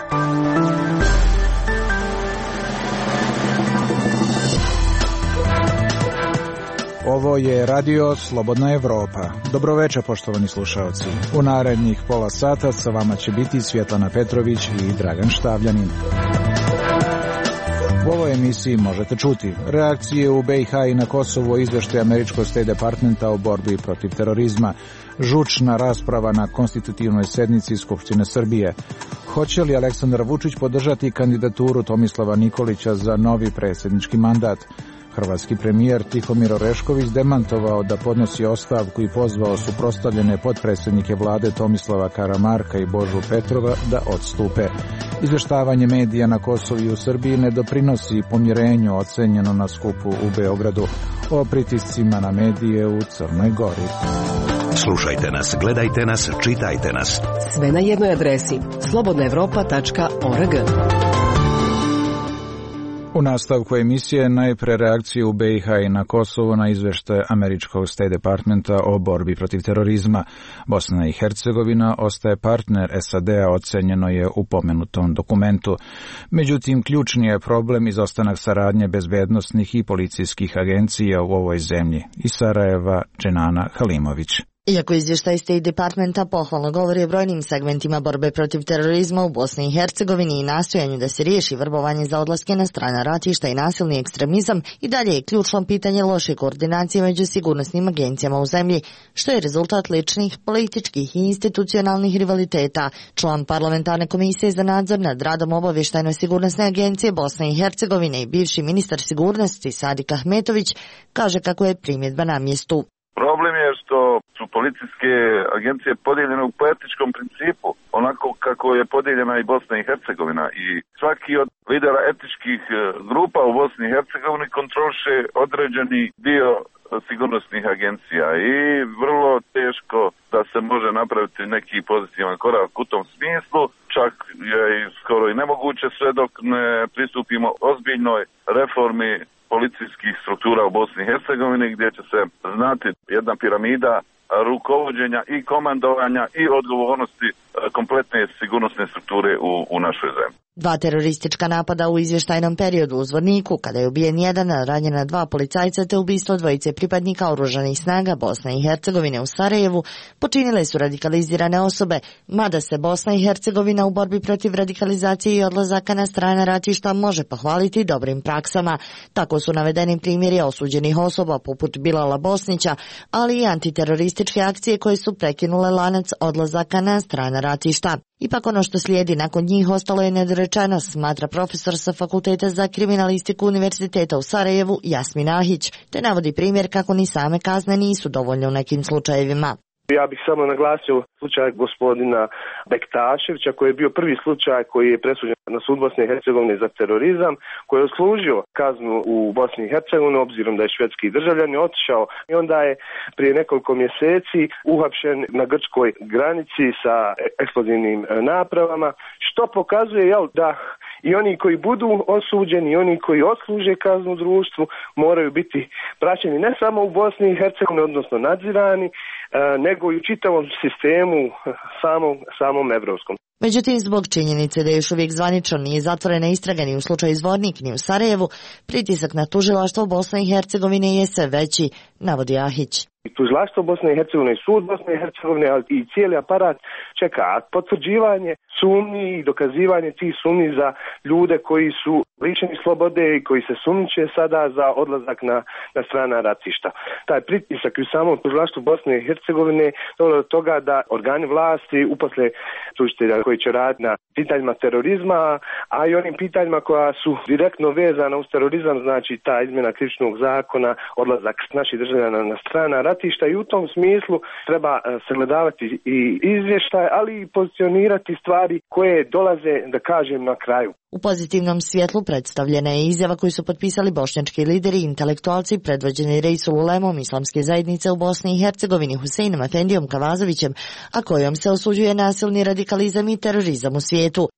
Ovo je Radio Slobodna Evropa. Dobroveče, poštovani slušaoci. U narednih pola sata sa vama će biti Svjetlana Petrović i Dragan Štavljanin. U ovoj emisiji možete čuti reakcije u BiH i na Kosovu o izveštaju američkog State Departmenta o borbi protiv terorizma, žučna rasprava na konstitutivnoj sednici Skupštine Srbije. Hoće li Aleksandar Vučić podržati kandidaturu Tomislava Nikolića za novi predsjednički mandat? Hrvatski premijer Tihomir Orešković demantovao da podnosi ostavku i pozvao suprotstavljene potpredsjednike vlade Tomislava Karamarka i Božu Petrova da odstupe. Izveštavanje medija na Kosovu i u Srbiji ne doprinosi pomirenju ocenjeno na skupu u Beogradu o pritiscima na medije u Crnoj Gori. Slušajte nas, gledajte nas, čitajte nas. Sve na jednoj adresi slobodnaevropa.org. U nastavku emisije najpre reakcije u BiH i na Kosovu na izveštaj američkog State Departmenta o borbi protiv terorizma. Bosna i Hercegovina ostaje partner SAD-a, ocenjeno je u pomenutom dokumentu. Međutim, ključni je problem izostanak saradnje bezbednosnih i policijskih agencija u ovoj zemlji. Iz Sarajeva, Dženana Halimović. Iako izvještaj State Departmenta pohvalno govori o brojnim segmentima borbe protiv terorizma u Bosni i Hercegovini i nastojanju da se riješi vrbovanje za odlaske na strana ratišta i nasilni ekstremizam, i dalje je ključno pitanje loše koordinacije među sigurnosnim agencijama u zemlji, što je rezultat ličnih, političkih i institucionalnih rivaliteta. Član parlamentarne komisije za nadzor nad radom obavještajno-sigurnosne agencije Bosne i Hercegovine i bivši ministar sigurnosti Sadik Ahmetović kaže kako je primjedba na mjestu. Problem je što su policijske agencije podijeljene u političkom principu, onako kako je podijeljena i Bosna i Hercegovina, i svaki od lidera etničkih grupa u Bosni i Hercegovini kontroliše određeni dio sigurnosnih agencija i vrlo teško da se može napraviti neki pozitivan korak u tom smislu, čak je skoro i nemoguće sve dok ne pristupimo ozbiljnoj reformi policijskih struktura u Bosni i Hercegovini, gdje će se znati jedna piramida rukovođenja i komandovanja i odgovornosti kompletne sigurnosne strukture u našoj zemlji. 2 teroristička napada u izvještajnom periodu u Zvorniku, kada je ubijen jedan, a ranjena 2 policajca, te ubistvo 2 pripadnika oružanih snaga Bosne i Hercegovine u Sarajevu, počinile su radikalizirane osobe, mada se Bosna i Hercegovina u borbi protiv radikalizacije i odlazaka na strana ratišta može pohvaliti dobrim praksama. Tako su navedeni primjeri osuđenih osoba poput Bilala Bosnića, ali i antiterorističke akcije koje su prekinule lanac odlazaka na strana ratišta. Ipak ono što slijedi nakon njih ostalo je nedorečeno, smatra profesor sa Fakulteta za kriminalistiku Univerziteta u Sarajevu Jasmin Ahić, te navodi primjer kako ni same kazne nisu dovoljne u nekim slučajevima. Ja bih samo naglasio slučaj gospodina Bektaševića, koji je bio prvi slučaj koji je presuđen na sud Bosne i Hercegovine za terorizam, koji je odslužio kaznu u Bosni i Hercegovini, obzirom da je švedski državljanin, otišao i onda je prije nekoliko mjeseci uhapšen na grčkoj granici sa eksplozivnim napravama, što pokazuje da i oni koji budu osuđeni i oni koji odsluže kaznu u društvu moraju biti praćeni ne samo u Bosni i Hercegovini, odnosno nadzirani, nego i u čitavom sistemu samom evropskom. Međutim, zbog činjenice da još uvijek zvanično nije zatvorena istraga ni u slučaju Zvornik ni u Sarajevu, pritisak na tužilaštvo Bosne i Hercegovine je sve veći, navodi Ahić. Tužilaštvo Bosne i Hercegovine i sud Bosne i Hercegovine, ali i cijeli aparat čeka potvrđivanje sumnji i dokazivanje tih sumnji za ljude koji su lišeni slobode i koji se sumnjiče sada za odlazak na strana ratišta. Taj pritisak u samom tužilaštvu Bosne i Hercegovine dovelo do toga da organi vlasti uposle tužitelja koji će raditi na pitanjima terorizma, a i onim pitanjima koja su direktno vezana uz terorizam, znači ta izmjena krivičnog zakona, odlazak naših državljana na strana ratišta, i u tom smislu treba sagledavati i izvještaj, ali i pozicionirati stvari koje dolaze, da kažem, na kraju. U pozitivnom svjetlu predstavljena je izjava koju su potpisali bošnjački lideri i intelektualci predvođeni Reisul Ulemom Islamske zajednice u Bosni i Hercegovini Huseinom Efendijom Kavazovićem, a kojom se osuđuje nasilni radikalizam i terorizam u svijetu.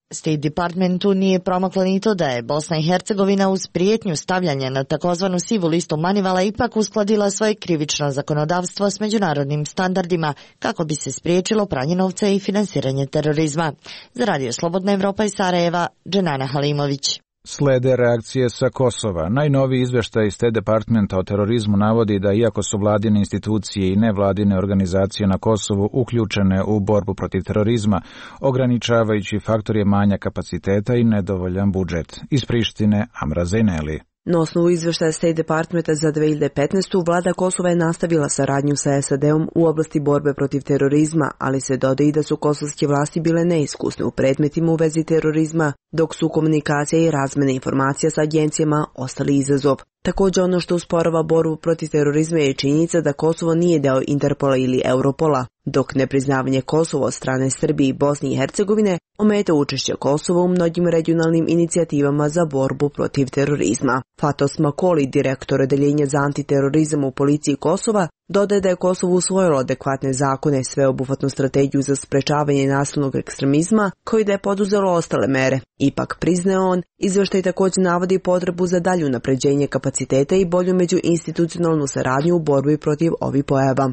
State Departmentu nije promaklo ni to da je Bosna i Hercegovina uz prijetnju stavljanja na takozvanu sivu listu Manivala ipak uskladila svoje krivično zakonodavstvo s međunarodnim standardima kako bi se spriječilo pranje novca i finansiranje terorizma. Za Radio Slobodna Evropa iz Sarajeva, Dženana Halimović. Slede reakcije sa Kosova. Najnoviji izveštaj State Departmenta o terorizmu navodi da iako su vladine institucije i nevladine organizacije na Kosovu uključene u borbu protiv terorizma, ograničavajući faktor je manja kapaciteta i nedovoljan budžet. Iz Prištine, Amra Zejneli. Na osnovu izveštaja State Departmenta za 2015. vlada Kosova je nastavila saradnju sa SAD-om u oblasti borbe protiv terorizma, ali se dodaje i da su kosovske vlasti bile neiskusne u predmetima u vezi terorizma, dok su komunikacija i razmene informacija sa agencijama ostali izazov. Također ono što usporava borbu protiv terorizma je činjenica da Kosovo nije deo Interpola ili Europola, dok nepriznavanje Kosova od strane Srbije i Bosne i Hercegovine ometa učešće Kosova u mnogim regionalnim inicijativama za borbu protiv terorizma. Fatos Makoli, direktor odeljenja za antiterorizam u policiji Kosova, dodaje da je Kosovo usvojilo adekvatne zakone, sveobuhvatnu strategiju za sprečavanje nasilnog ekstremizma, koji da je poduzelo ostale mere. Ipak, priznaje on, izveštaj također navodi potrebu za dalje unapređenje kapaciteta i bolju međuinstitucionalnu saradnju u borbi protiv ovih pojava.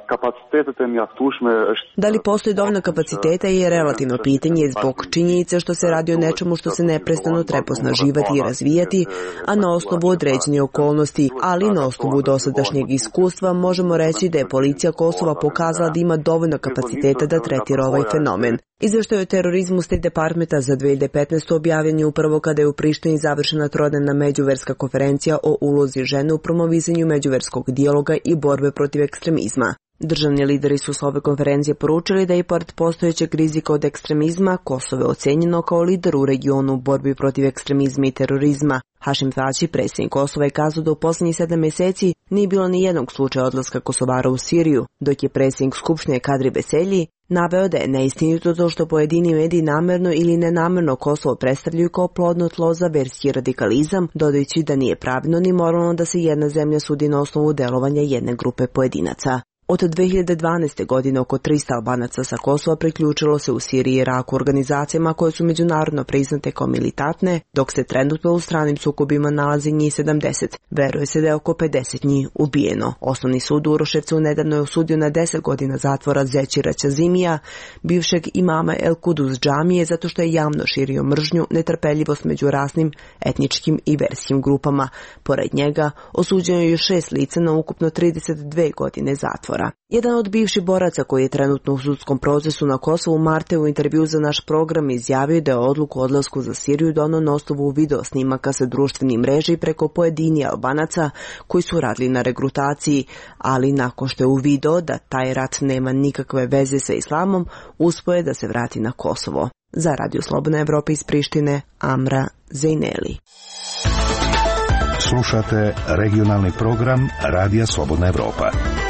Da li postoji dovoljno kapaciteta je relativno pitanje zbog činjenice što se radi o nečemu što se neprestano treba osnaživati i razvijati, a na osnovu određenih okolnosti, ali na osnovu dosadašnjeg iskustva možemo reći da je policija Kosova pokazala da ima dovoljno kapaciteta da tretira ovaj fenomen. Izveštaj o terorizmu State Departmenta za 2015. objavljen je upravo kada je u Prištini završena trodnevna međuverska konferencija o ulozi žene u promovisanju međuverskog dijaloga i borbe protiv ekstremizma. Državni lideri su s ove konferencije poručili da i pored postojećeg rizika od ekstremizma, Kosovo je ocenjeno kao lider u regionu u borbi protiv ekstremizma i terorizma. Hašim Tači, predsjednik Kosova, je kazao da u posljednjih 7 mjeseci nije bilo ni jednog slučaja odlaska Kosovara u Siriju, dok je predsjednik Skupštine Kadri Beselji naveo da je neistinito to što pojedini mediji namjerno ili nenamjerno Kosovo predstavljaju kao plodno tlo za verski radikalizam, dodajući da nije pravilno ni moralno da se jedna zemlja sudi na osnovu delovanja jedne grupe pojedinaca. Od 2012. godine oko 300 Albanaca sa Kosova priključilo se u Siriji i Iraku organizacijama koje su međunarodno priznate kao militantne, dok se trenutno u stranim sukobima nalazi njih 70. Veruje se da je oko 50 njih ubijeno. Osnovni sud u Uroševcu nedavno je osudio na 10 godina zatvora Zećira Ćazimija, bivšeg imama El Kudus džamije, zato što je javno širio mržnju, netrpeljivost među rasnim, etničkim i verskim grupama. Pored njega osuđeno je još 6 lica na ukupno 32 godine zatvora. Jedan od bivših boraca koji je trenutno u sudskom procesu na Kosovu Marte u intervju za naš program izjavio da je odluku o odlasku za Siriju donio na osnovu video snimaka sa društvenih mreža i preko pojedini Albanaca koji su radili na regrutaciji, ali nakon što je uvidio da taj rat nema nikakve veze sa islamom, uspio je da se vrati na Kosovo. Za Radio Slobodna Evropa iz Prištine, Amra Zejneli. Slušate regionalni program Radija Slobodna Evropa.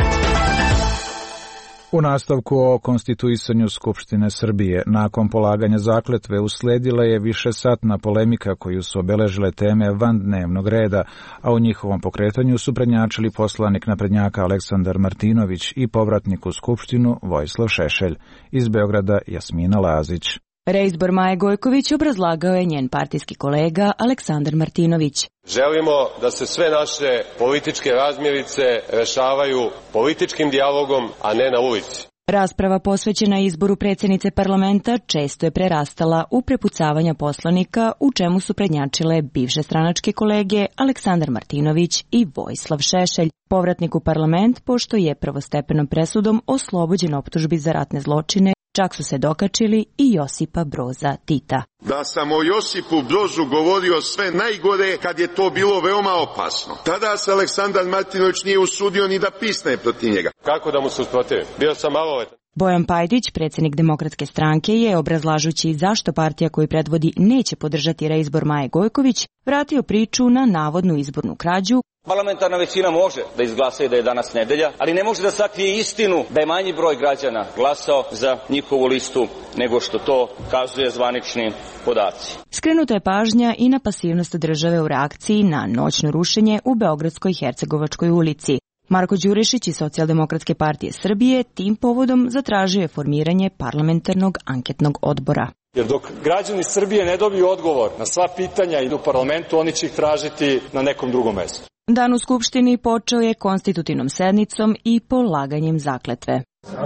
U nastavku o konstituisanju Skupštine Srbije, nakon polaganja zakletve usledila je višesatna polemika koju su obeležile teme van dnevnog reda, a u njihovom pokretanju su prednjačili poslanik naprednjaka Aleksandar Martinović i povratnik u Skupštinu Vojislav Šešelj. Iz Beograda Jasmina Lazić. Reizbor Maje Gojković obrazlagao je njen partijski kolega Aleksandar Martinović. Želimo da se sve naše političke razmirice rešavaju političkim dijalogom, a ne na ulici. Rasprava posvećena izboru predsjednice parlamenta često je prerastala u prepucavanja poslanika, u čemu su prednjačile bivše stranačke kolege Aleksandar Martinović i Vojislav Šešelj, povratnik u parlament, pošto je prvostepenom presudom oslobođen optužbi za ratne zločine. Čak su se dokačili i Josipa Broza Tita. Da sam o Josipu Brozu govorio sve najgore kad je to bilo veoma opasno. Tada se Aleksandar Martinović nije usudio ni da pisne protiv njega. Kako da mu se usprotivim? Bio sam maloletan. Bojan Pajdić, predsjednik Demokratske stranke, je, obrazlažući zašto partija koju predvodi neće podržati reizbor Maje Gojković, vratio priču na navodnu izbornu krađu. Parlamentarna većina može da izglasa i da je danas nedelja, ali ne može da sakrije istinu da je manji broj građana glasao za njihovu listu nego što to kazuje zvanični podaci. Skrenuta je pažnja i na pasivnost države u reakciji na noćno rušenje u Beogradskoj Hercegovačkoj ulici. Marko Đurišić iz Socijaldemokratske partije Srbije tim povodom zatražio je formiranje parlamentarnog anketnog odbora. Jer dok građani Srbije ne dobiju odgovor na sva pitanja i u parlamentu, oni će ih tražiti na nekom drugom mestu. Dan u Skupštini počeo je konstitutivnom sednicom i polaganjem zakletve.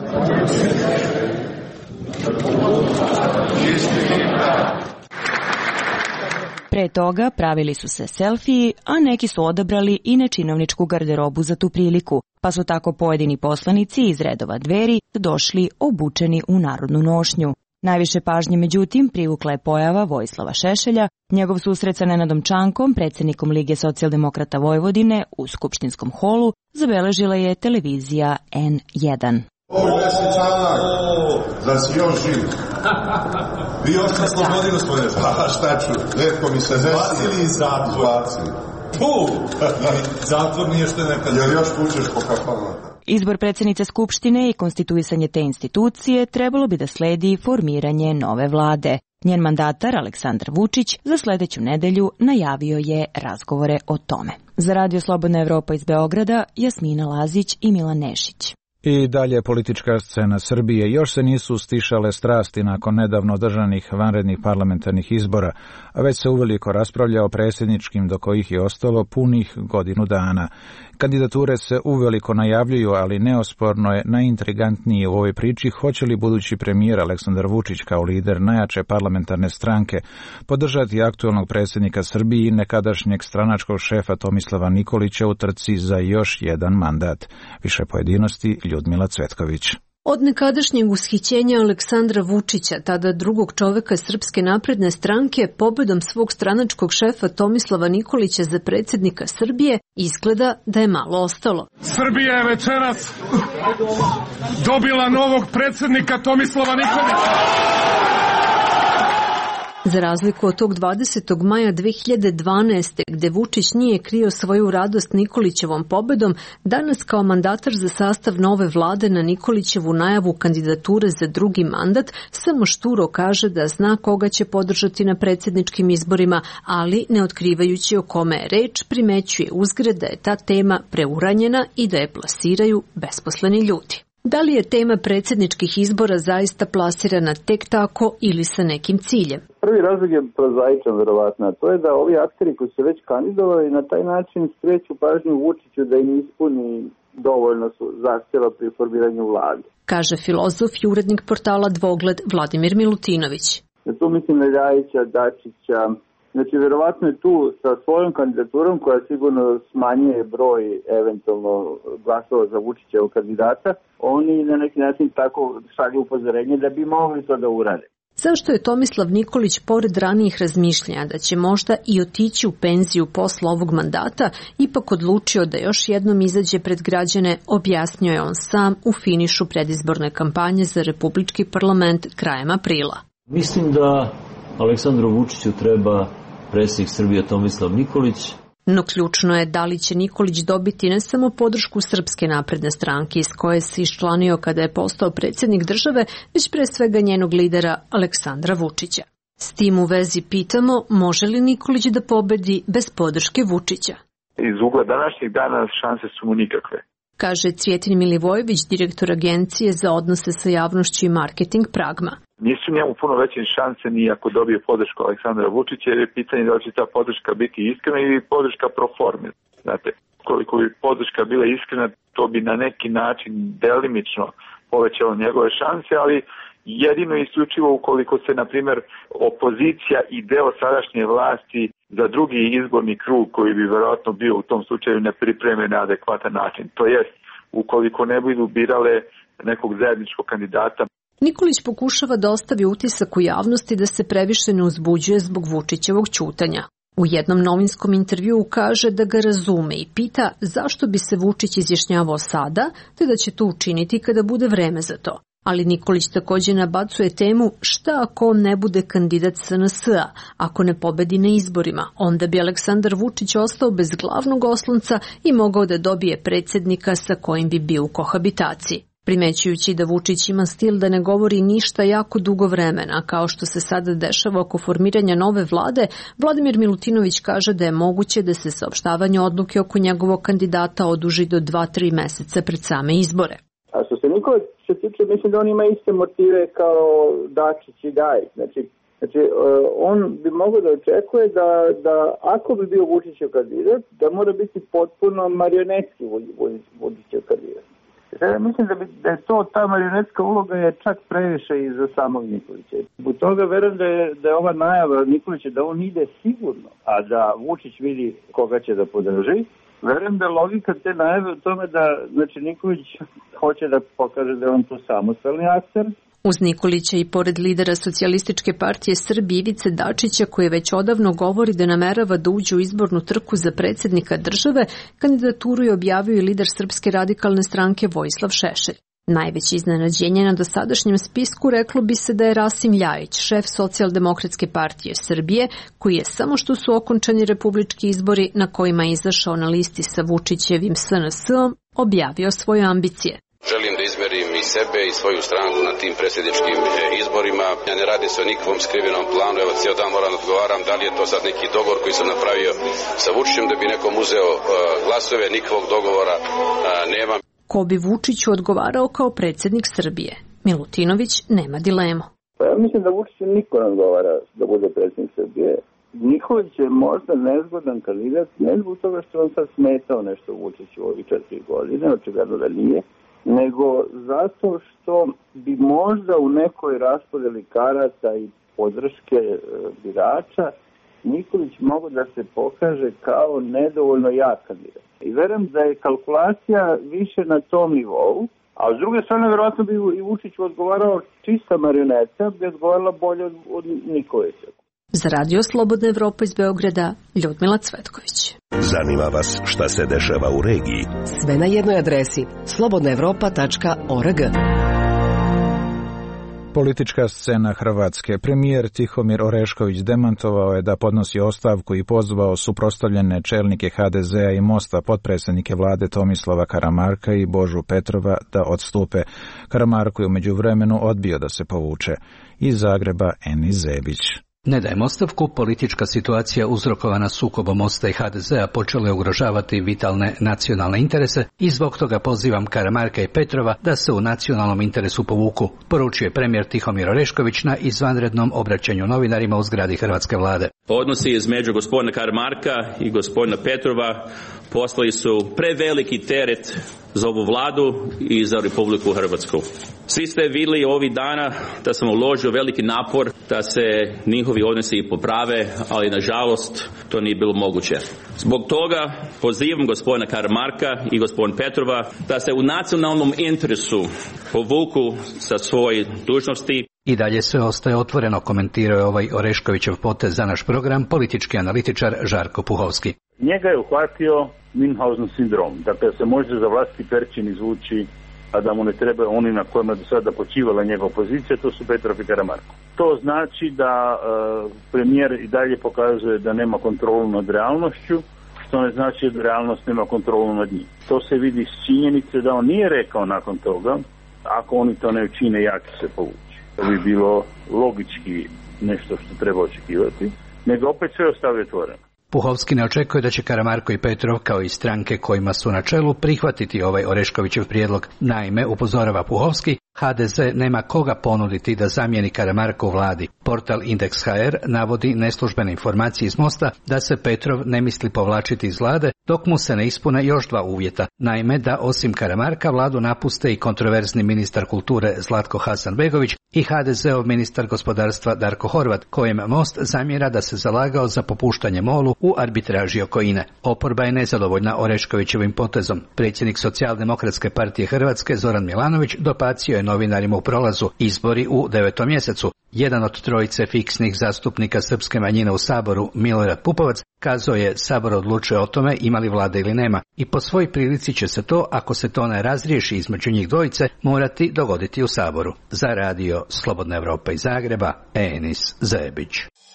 Pre toga pravili su se selfiji, a neki su odabrali i nečinovničku garderobu za tu priliku, pa su tako pojedini poslanici iz redova Dveri došli obučeni u narodnu nošnju. Najviše pažnje, međutim, privukla je pojava Vojislava Šešelja, njegov susret sa Nenadom Čankom, predsjednikom Lige socijaldemokrata Vojvodine, u skupštinskom holu zabeležila je televizija N1. Čanak, da si još živ. Vi još sam slobodi, gospodine. Pa šta ću, letko mi se desi. Zbacili iz zatvora. Zatvor nije što je nekad. Jel još pučeš po kafama? Izbor predsjednice Skupštine i konstituisanje te institucije trebalo bi da sledi formiranje nove vlade. Njen mandatar, Aleksandar Vučić, za sledeću nedelju najavio je razgovore o tome. Za Radio Slobodna Evropa iz Beograda, Jasmina Lazić i Milan Nešić. I dalje politička scena Srbije. Još se nisu stišale strasti nakon nedavno održanih vanrednih parlamentarnih izbora, a već se uveliko raspravlja o predsjedničkim, do kojih je ostalo punih godinu dana. Kandidature se uveliko najavljuju, ali neosporno je najintrigantnije u ovoj priči hoće li budući premijer Aleksandar Vučić kao lider najjače parlamentarne stranke podržati aktuelnog predsjednika Srbije i nekadašnjeg stranačkog šefa Tomislava Nikolića u trci za još jedan mandat. Više pojedinosti Ljudmila Cvetković. Od nekadašnjeg ushićenja Aleksandra Vučića, tada drugog čoveka Srpske napredne stranke, pobedom svog stranačkog šefa Tomislava Nikolića za predsjednika Srbije, izgleda da je malo ostalo. Srbija je večeras dobila novog predsjednika Tomislava Nikolića. Za razliku od tog 20. maja 2012. gde Vučić nije krio svoju radost Nikolićevom pobedom, danas kao mandatar za sastav nove vlade na Nikolićevu najavu kandidature za drugi mandat samo šturo kaže da zna koga će podržati na predsjedničkim izborima, ali ne otkrivajući o kome je reč, primećuje uzgred da je ta tema preuranjena i da je plasiraju besposleni ljudi. Da li je tema predsjedničkih izbora zaista plasirana tek tako ili sa nekim ciljem? Prvi razlog je prozaičan, verovatno, a to je da ovi akteri koji su već kandidovali na taj način skreću pažnju Vučiću da im ispuni dovoljno zahtjeva pri formiranju vlade. Kaže filozof i urednik portala Dvogled Vladimir Milutinović. Tu mislim na Ljajića, Dačića. Znači, verovatno je tu sa svojom kandidaturom koja sigurno smanjuje broj eventualno glasova za Vučićevog kandidata, oni na neki način tako šalju upozorenje da bi mogli to da urade. Zašto je Tomislav Nikolić, pored ranijih razmišljanja da će možda i otići u penziju posle ovog mandata, ipak odlučio da još jednom izađe pred građane, objasnio je on sam u finišu predizborne kampanje za Republički parlament krajem aprila. Mislim da Aleksandru Vučiću treba predsjednik Srbije Tomislav Nikolić. No ključno je da li će Nikolić dobiti ne samo podršku Srpske napredne stranke iz koje se iščlanio kada je postao predsjednik države, već pre svega njenog lidera Aleksandra Vučića. S tim u vezi pitamo, može li Nikolić da pobedi bez podrške Vučića? Iz ugla današnjeg dana šanse su mu nikakve. Kaže Cvjetin Milivojević, direktor Agencije za odnose sa javnošću i marketing Pragma. Nisu njemu puno veće šanse ni ako dobije podršku Aleksandra Vučića, jer je pitanje da li će ta podrška biti iskrena ili podrška pro forme. Znate, koliko bi podrška bila iskrena, to bi na neki način delimično povećalo njegove šanse, ali jedino isključivo ukoliko se, na primjer, opozicija i deo sadašnje vlasti za drugi izborni krug, koji bi verovatno bio u tom slučaju, ne pripreme na adekvatan način. To jest, ukoliko ne budu birale nekog zajedničkog kandidata. Nikolić pokušava da ostavi utisak u javnosti da se previše ne uzbuđuje zbog Vučićevog ćutanja. U jednom novinskom intervjuu kaže da ga razume i pita zašto bi se Vučić izjašnjavao sada, te da će to učiniti kada bude vreme za to. Ali Nikolić također nabacuje temu šta ako on ne bude kandidat SNS-a, ako ne pobedi na izborima, onda bi Aleksandar Vučić ostao bez glavnog oslonca i mogao da dobije predsjednika sa kojim bi bio u kohabitaciji. Primećujući da Vučić ima stil da ne govori ništa jako dugo vremena, kao što se sada dešava oko formiranja nove vlade, Vladimir Milutinović kaže da je moguće da se saopštavanje odluke oko njegovog kandidata oduži do 2-3 meseca pred same izbore. A što se Nikolić tiče, mislim da on ima iste motive kao Dačić i Gajić. Znači, Znači, on bi mogao da očekuje da ako bi bio Vučićev kandidat, da mora biti potpuno marionetski Vučićev kandidat. Sada mislim da je ta marionetska uloga je čak previše i za samog Nikolića. Zbog toga verujem da je ova najava Nikolića da on ide sigurno, a da Vučić vidi koga će da podrži. Verujem da logika te najave u tome da Nikolić hoće da pokaže da je on tu samostalni akter. Uz Nikolića i pored lidera Socijalističke partije Srbije Ivice Dačića, koji već odavno govori da namerava da uđe u izbornu trku za predsjednika države, kandidaturu je objavio i lider Srpske radikalne stranke Vojislav Šešelj. Najveće iznenađenje na dosadašnjem spisku reklo bi se da je Rasim Ljajić, šef Socijaldemokratske partije Srbije, koji je samo što su okončani republički izbori na kojima je izašao na listi sa Vučićevim SNS-om, objavio svoje ambicije. Želim da izmerim i sebe i svoju stranku na tim predsjedničkim izborima. Ne radi se o nikakvom skrivenom planu. Evo, cijel dan moram odgovaram da li je to sad neki dogovor koji sam napravio sa Vučićem da bi nekom uzeo glasove. Nikakvog dogovora nema. Ko bi Vučiću odgovarao kao predsjednik Srbije? Milutinović nema dilemu. Ja mislim da Vučiću niko ne odgovara da bude predsjednik Srbije. Nikolić je možda nezgodan kandidat, ne zbog toga što on sad smetao nešto Vučiću u ovih 4 godine, očigledno da nije, nego zato što bi možda u nekoj raspodeli karata i podrške birača Nikolić mogao da se pokaže kao nedovoljno jak kandidat. I verujem da je kalkulacija više na tom nivou, a s druge strane verovatno bi i Vučiću odgovarao čista marioneta, bi odgovarala bolje od Nikolića. Za Radio Slobodna Evropa iz Beograda, Ljudmila Cvetković. Zanima vas šta se dešava u regiji? Sve na jednoj adresi slobodnaevropa.org. Politička scena Hrvatske. Premijer Tihomir Orešković demantovao je da podnosi ostavku i pozvao suprotstavljene čelnike HDZ-a i Mosta, potpredsjednike vlade Tomislava Karamarka i Božu Petrova da odstupe. Karamarko je u međuvremenu odbio da se povuče. Iz Zagreba Enis Zebić. Ne dajem ostavku, politička situacija uzrokovana sukobom Mosta i HDZ-a počela je ugrožavati vitalne nacionalne interese i zbog toga pozivam Karamarka i Petrova da se u nacionalnom interesu povuku, poručio je premijer Tihomir Orešković na izvanrednom obraćanju novinarima u zgradi hrvatske vlade. Odnosi između gospodina Karamarka i gospodina Petrova postali su preveliki teret za ovu vladu i za Republiku Hrvatsku. Svi ste vidjeli ovih dana da sam uložio veliki napor da se njihovi odnosi poprave, ali nažalost to nije bilo moguće. Zbog toga pozivam gospodina Karamarka i gospodina Petrova da se u nacionalnom interesu povuku sa svoje dužnosti. I dalje sve ostaje otvoreno, komentirao je ovaj Oreškovićev potez za naš program politički analitičar Žarko Puhovski. Njega je uhvatio Münchhausen sindrom, dakle se može za vlastiti perčin izvući, a da mu ne treba oni na kojima do sada počivala njegova pozicija, to su Petrov i Karamarko. To znači da premijer i dalje pokazuje da nema kontrolu nad realnošću, što ne znači da realnost nema kontrolu nad njim. To se vidi iz činjenice da on nije rekao nakon toga, ako oni to ne učine, ja ću se povući. To bi bilo logički nešto što treba očekivati, nego opet sve ostavi otvoreno. Puhovski ne očekuje da će Karamarko i Petrov, kao i stranke kojima su na čelu, prihvatiti ovaj Oreškovićev prijedlog. Naime, upozorava Puhovski, HDZ nema koga ponuditi da zamijeni Karamarka u vladi. Portal Indeks.hr navodi neslužbene informacije iz Mosta da se Petrov ne misli povlačiti iz vlade dok mu se ne ispune još 2 uvjeta. Naime, da osim Karamarka vladu napuste i kontroverzni ministar kulture Zlatko Hasanbegović i HDZ-ov ministar gospodarstva Darko Horvat, kojem Most zamjera da se zalagao za popuštanje MOL-u u arbitraži oko INE. Oporba je nezadovoljna Oreškovićevim potezom. Predsjednik Socijaldemokratske partije Hrvatske Zoran Milanović dopacio je novinarima u prolazu izbori u 9. mjesecu. Jedan od trojice fiksnih zastupnika srpske manjine u Saboru, Milorad Pupovac, kazao je Sabor odlučuje o tome ima li vlade ili nema i po svoj prilici će se to, ako se to ne razriješi između njih dvojice, morati dogoditi u Saboru. Za Radio Slobodna Evropa iz Zagreba, Enis Zebić.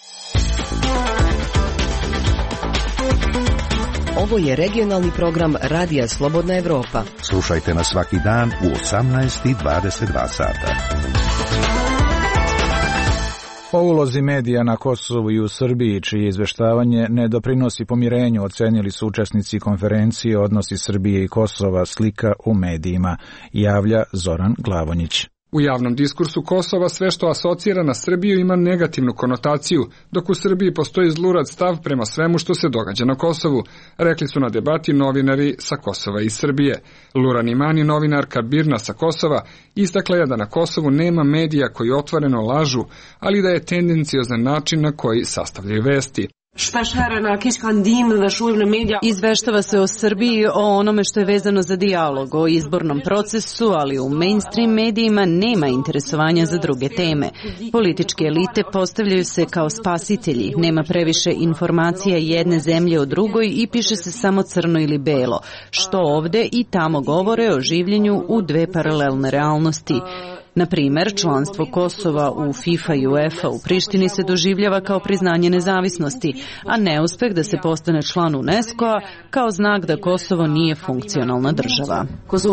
Ovo je regionalni program Radija Slobodna Evropa. Slušajte nas svaki dan u 18:22 sata. O ulozi medija na Kosovu i u Srbiji, čije izveštavanje ne doprinosi pomirenju, ocenili su učesnici konferencije Odnosi Srbije i Kosova, slika u medijima, javlja Zoran Glavonjić. U javnom diskursu Kosova sve što asocira na Srbiju ima negativnu konotaciju, dok u Srbiji postoji zlurad stav prema svemu što se događa na Kosovu, rekli su na debati novinari sa Kosova i Srbije. Luran Imani, novinarka BIRN-a sa Kosova, istakla je da na Kosovu nema medija koji otvoreno lažu, ali da je tendenciozan način na koji sastavljaju vesti. Izveštava se o Srbiji, o onome što je vezano za dijalog, o izbornom procesu, ali u mainstream medijima nema interesovanja za druge teme. Političke elite postavljaju se kao spasitelji, nema previše informacija jedne zemlje o drugoj i piše se samo crno ili belo, što ovde i tamo govore o življenju u dve paralelne realnosti. Na primer, članstvo Kosova u FIFA i UEFA u Prištini se doživljava kao priznanje nezavisnosti, a neuspeh da se postane član UNESCO-a kao znak da Kosovo nije funkcionalna država.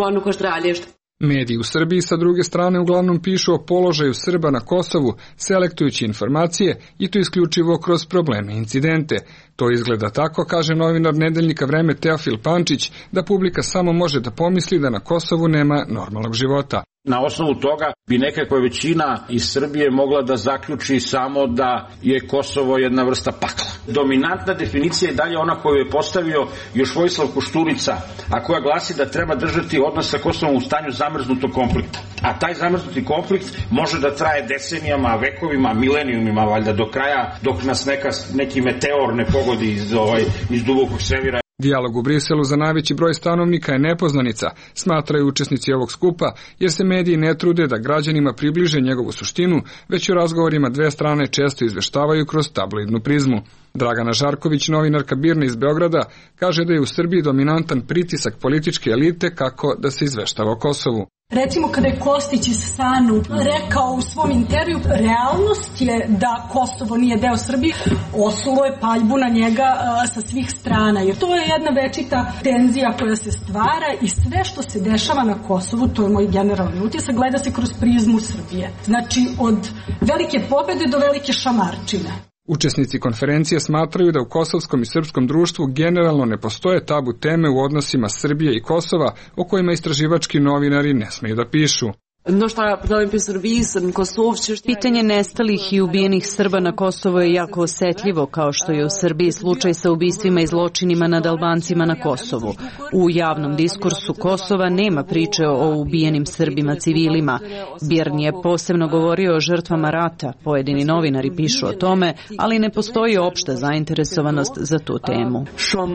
Mediji u Srbiji sa druge strane uglavnom pišu o položaju Srba na Kosovu, selektujući informacije i to isključivo kroz probleme i incidente. To izgleda tako, kaže novinar nedeljnika Vreme Teofil Pančić, da publika samo može da pomisli da na Kosovu nema normalnog života. Na osnovu toga bi nekakva većina iz Srbije mogla da zaključi samo da je Kosovo jedna vrsta pakla. Dominantna definicija je dalje ona koju je postavio još Vojislav Koštunica, a koja glasi da treba držati odnos sa Kosovom u stanju zamrznutog konflikta. A taj zamrznuti konflikt može da traje decenijama, vekovima, milenijumima, valjda do kraja, dok nas neki meteor ne pogodi iz dubokog svemira. Dijalog u Briselu za najveći broj stanovnika je nepoznanica, smatraju učesnici ovog skupa, jer se mediji ne trude da građanima približe njegovu suštinu, već u razgovorima dve strane često izveštavaju kroz tabloidnu prizmu. Dragana Žarković, novinarka BIRN-a iz Beograda, kaže da je u Srbiji dominantan pritisak političke elite kako da se izveštava o Kosovu. Recimo kada je Kostić iz SANU rekao u svom intervju, realnost je da Kosovo nije deo Srbije, osulo je paljbu na njega sa svih strana. Jer to je jedna večita tenzija koja se stvara i sve što se dešava na Kosovu, to je moj generalni utisak, gleda se kroz prizmu Srbije. Znači od velike pobede do velike šamarčine. Učesnici konferencije smatraju da u kosovskom i srpskom društvu generalno ne postoje tabu teme u odnosima Srbije i Kosova o kojima istraživački novinari ne smeju da pišu. Pitanje nestalih i ubijenih Srba na Kosovo je jako osetljivo, kao što je u Srbiji slučaj sa ubistvima i zločinima nad Albancima na Kosovu. U javnom diskursu Kosova nema priče o ubijenim Srbima civilima. BIRN je posebno govorio o žrtvama rata, pojedini novinari pišu o tome, ali ne postoji opšta zainteresovanost za tu temu.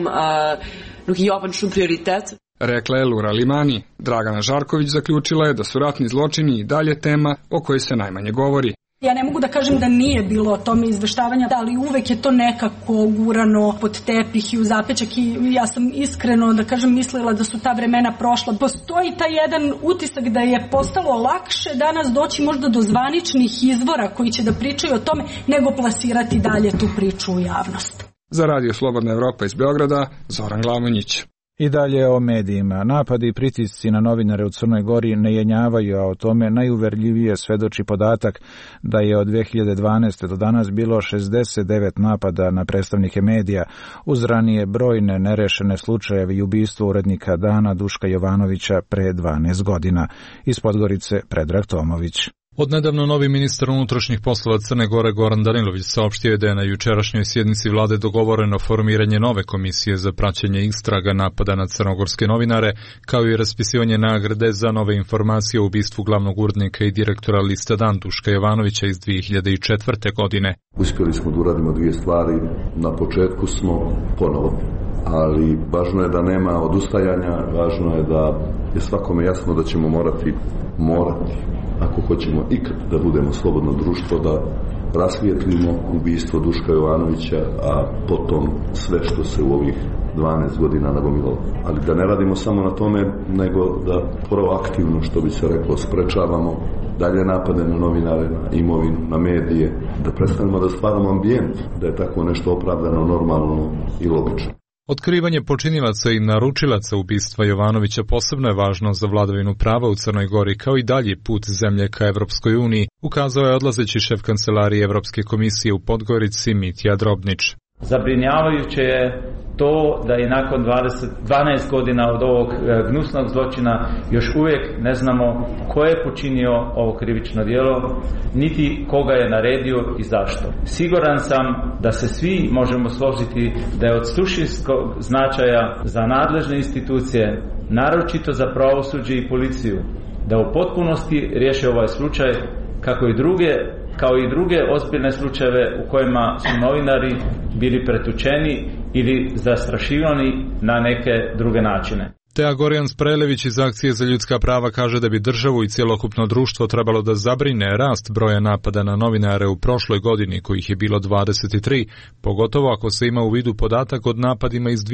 Rekla je Lura Limani. Dragana Žarković zaključila je da su ratni zločini i dalje tema o kojoj se najmanje govori. Ja ne mogu da kažem da nije bilo o tome izveštavanja, ali uvek je to nekako gurano pod tepih i u zapećak i ja sam iskreno da kažem mislila da su ta vremena prošla. Postoji taj jedan utisak da je postalo lakše danas doći možda do zvaničnih izvora koji će da pričaju o tome nego plasirati dalje tu priču u javnost. Za Radio Slobodna Evropa iz Beograda, Zoran Glamonjić. I dalje o medijima. Napadi i pritisci na novinare u Crnoj Gori ne jenjavaju, a o tome najuverljivije svedoči podatak da je od 2012. do danas bilo 69 napada na predstavnike medija, uz ranije brojne nerešene slučajeve i ubistvo urednika Dana Duška Jovanovića pre 12 godina. Iz Podgorice Predrag Tomović. Odnedavno novi ministar unutrašnjih poslova Crne Gore Goran Danilović saopštio je da je na jučerašnjoj sjednici vlade dogovoreno formiranje nove komisije za praćenje istraga napada na crnogorske novinare, kao i raspisivanje nagrade za nove informacije o ubistvu glavnog urednika i direktora lista Dan Duška Jovanovića iz 2004. godine. Uspjeli smo da uradimo dvije stvari. Na početku smo ponovo, ali važno je da nema odustajanja, važno je da je svakome jasno da ćemo morati ako hoćemo ikad da budemo slobodno društvo, da rasvijetlimo ubistvo Duška Jovanovića, a potom sve što se u ovih 12 godina nagomilalo. Ali da ne radimo samo na tome, nego da proaktivno, što bi se reklo, sprečavamo dalje napade na novinare, na imovinu, na medije, da prestanemo da stvaramo ambijent, da je tako nešto opravdano, normalno i logično. Otkrivanje počinilaca i naručilaca ubistva Jovanovića posebno je važno za vladavinu prava u Crnoj Gori, kao i dalji put zemlje ka Evropskoj uniji, ukazao je odlazeći šef kancelarije Evropske komisije u Podgorici Mitja Drobnić. Zabrinjavajuće je to da i nakon 12 godina od ovog gnusnog zločina još uvijek ne znamo ko je počinio ovo krivično djelo, niti koga je naredio i zašto. Siguran sam da se svi možemo složiti da je od suštinskog značaja za nadležne institucije, naročito za pravosuđe i policiju, da u potpunosti riješe ovaj slučaj kao i druge ozbiljne slučajeve u kojima su novinari bili pretučeni ili zastrašivani na neke druge načine. Tea Gorjan Sprelević iz Akcije za ljudska prava kaže da bi državu i cjelokupno društvo trebalo da zabrine rast broja napada na novinare u prošloj godini, kojih je bilo 23, pogotovo ako se ima u vidu podatak od napadima iz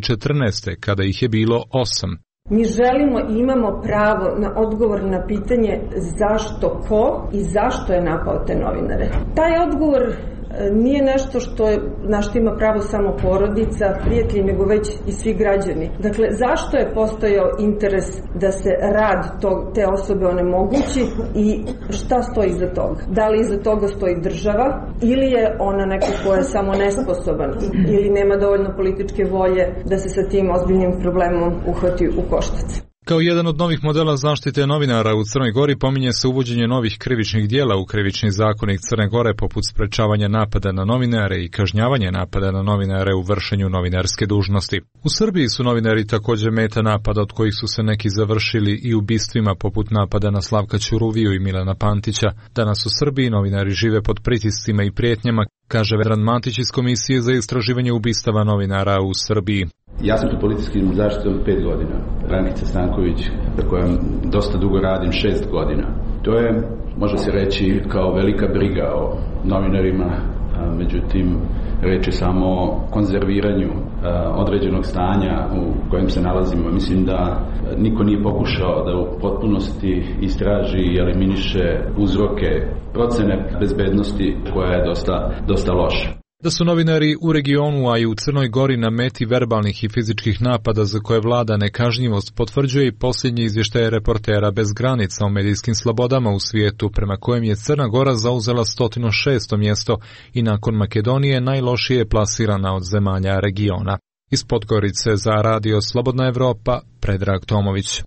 2014. kada ih je bilo 8. Mi želimo i imamo pravo na odgovor na pitanje zašto ko i zašto je napao te novinare. Taj odgovor nije nešto na što ima pravo samo porodica, prijatelji, nego već i svi građani. Dakle, zašto je postojao interes da se rad te osobe onemogući i šta stoji iza toga? Da li iza toga stoji država ili je ona neko ko je samo nesposoban ili nema dovoljno političke volje da se sa tim ozbiljnim problemom uhvati u koštac? Kao jedan od novih modela zaštite novinara u Crnoj Gori pominje se uvođenje novih krivičnih dijela u krivični zakonik Crne Gore, poput sprečavanja napada na novinare i kažnjavanja napada na novinare u vršenju novinarske dužnosti. U Srbiji su novinari također meta napada, od kojih su se neki završili i ubistvima, poput napada na Slavka Ćuruviju i Milana Pantića. Danas u Srbiji novinari žive pod pritiscima i prijetnjama, kaže Vedran Matić iz Komisije za istraživanje ubistava novinara u Srbiji. Ja sam pod policijskim zaštitom 5 godina. Brankica Stanković, za kojom dosta dugo radim, 6 godina. To je, može se reći, kao velika briga o novinarima, međutim, reč je samo o konzerviranju određenog stanja u kojem se nalazimo. Mislim da niko nije pokušao da u potpunosti istraži i eliminiše uzroke procene bezbednosti, koja je dosta loša. Da su novinari u regionu, a i u Crnoj Gori na meti verbalnih i fizičkih napada za koje vlada nekažnjivost, potvrđuje i posljednji izvještaj Reportera bez granica o medijskim slobodama u svijetu, prema kojem je Crna Gora zauzela 106. mjesto i nakon Makedonije najlošije plasirana od zemalja regiona. Iz Podgorice za Radio Slobodna Evropa, Predrag Tomović.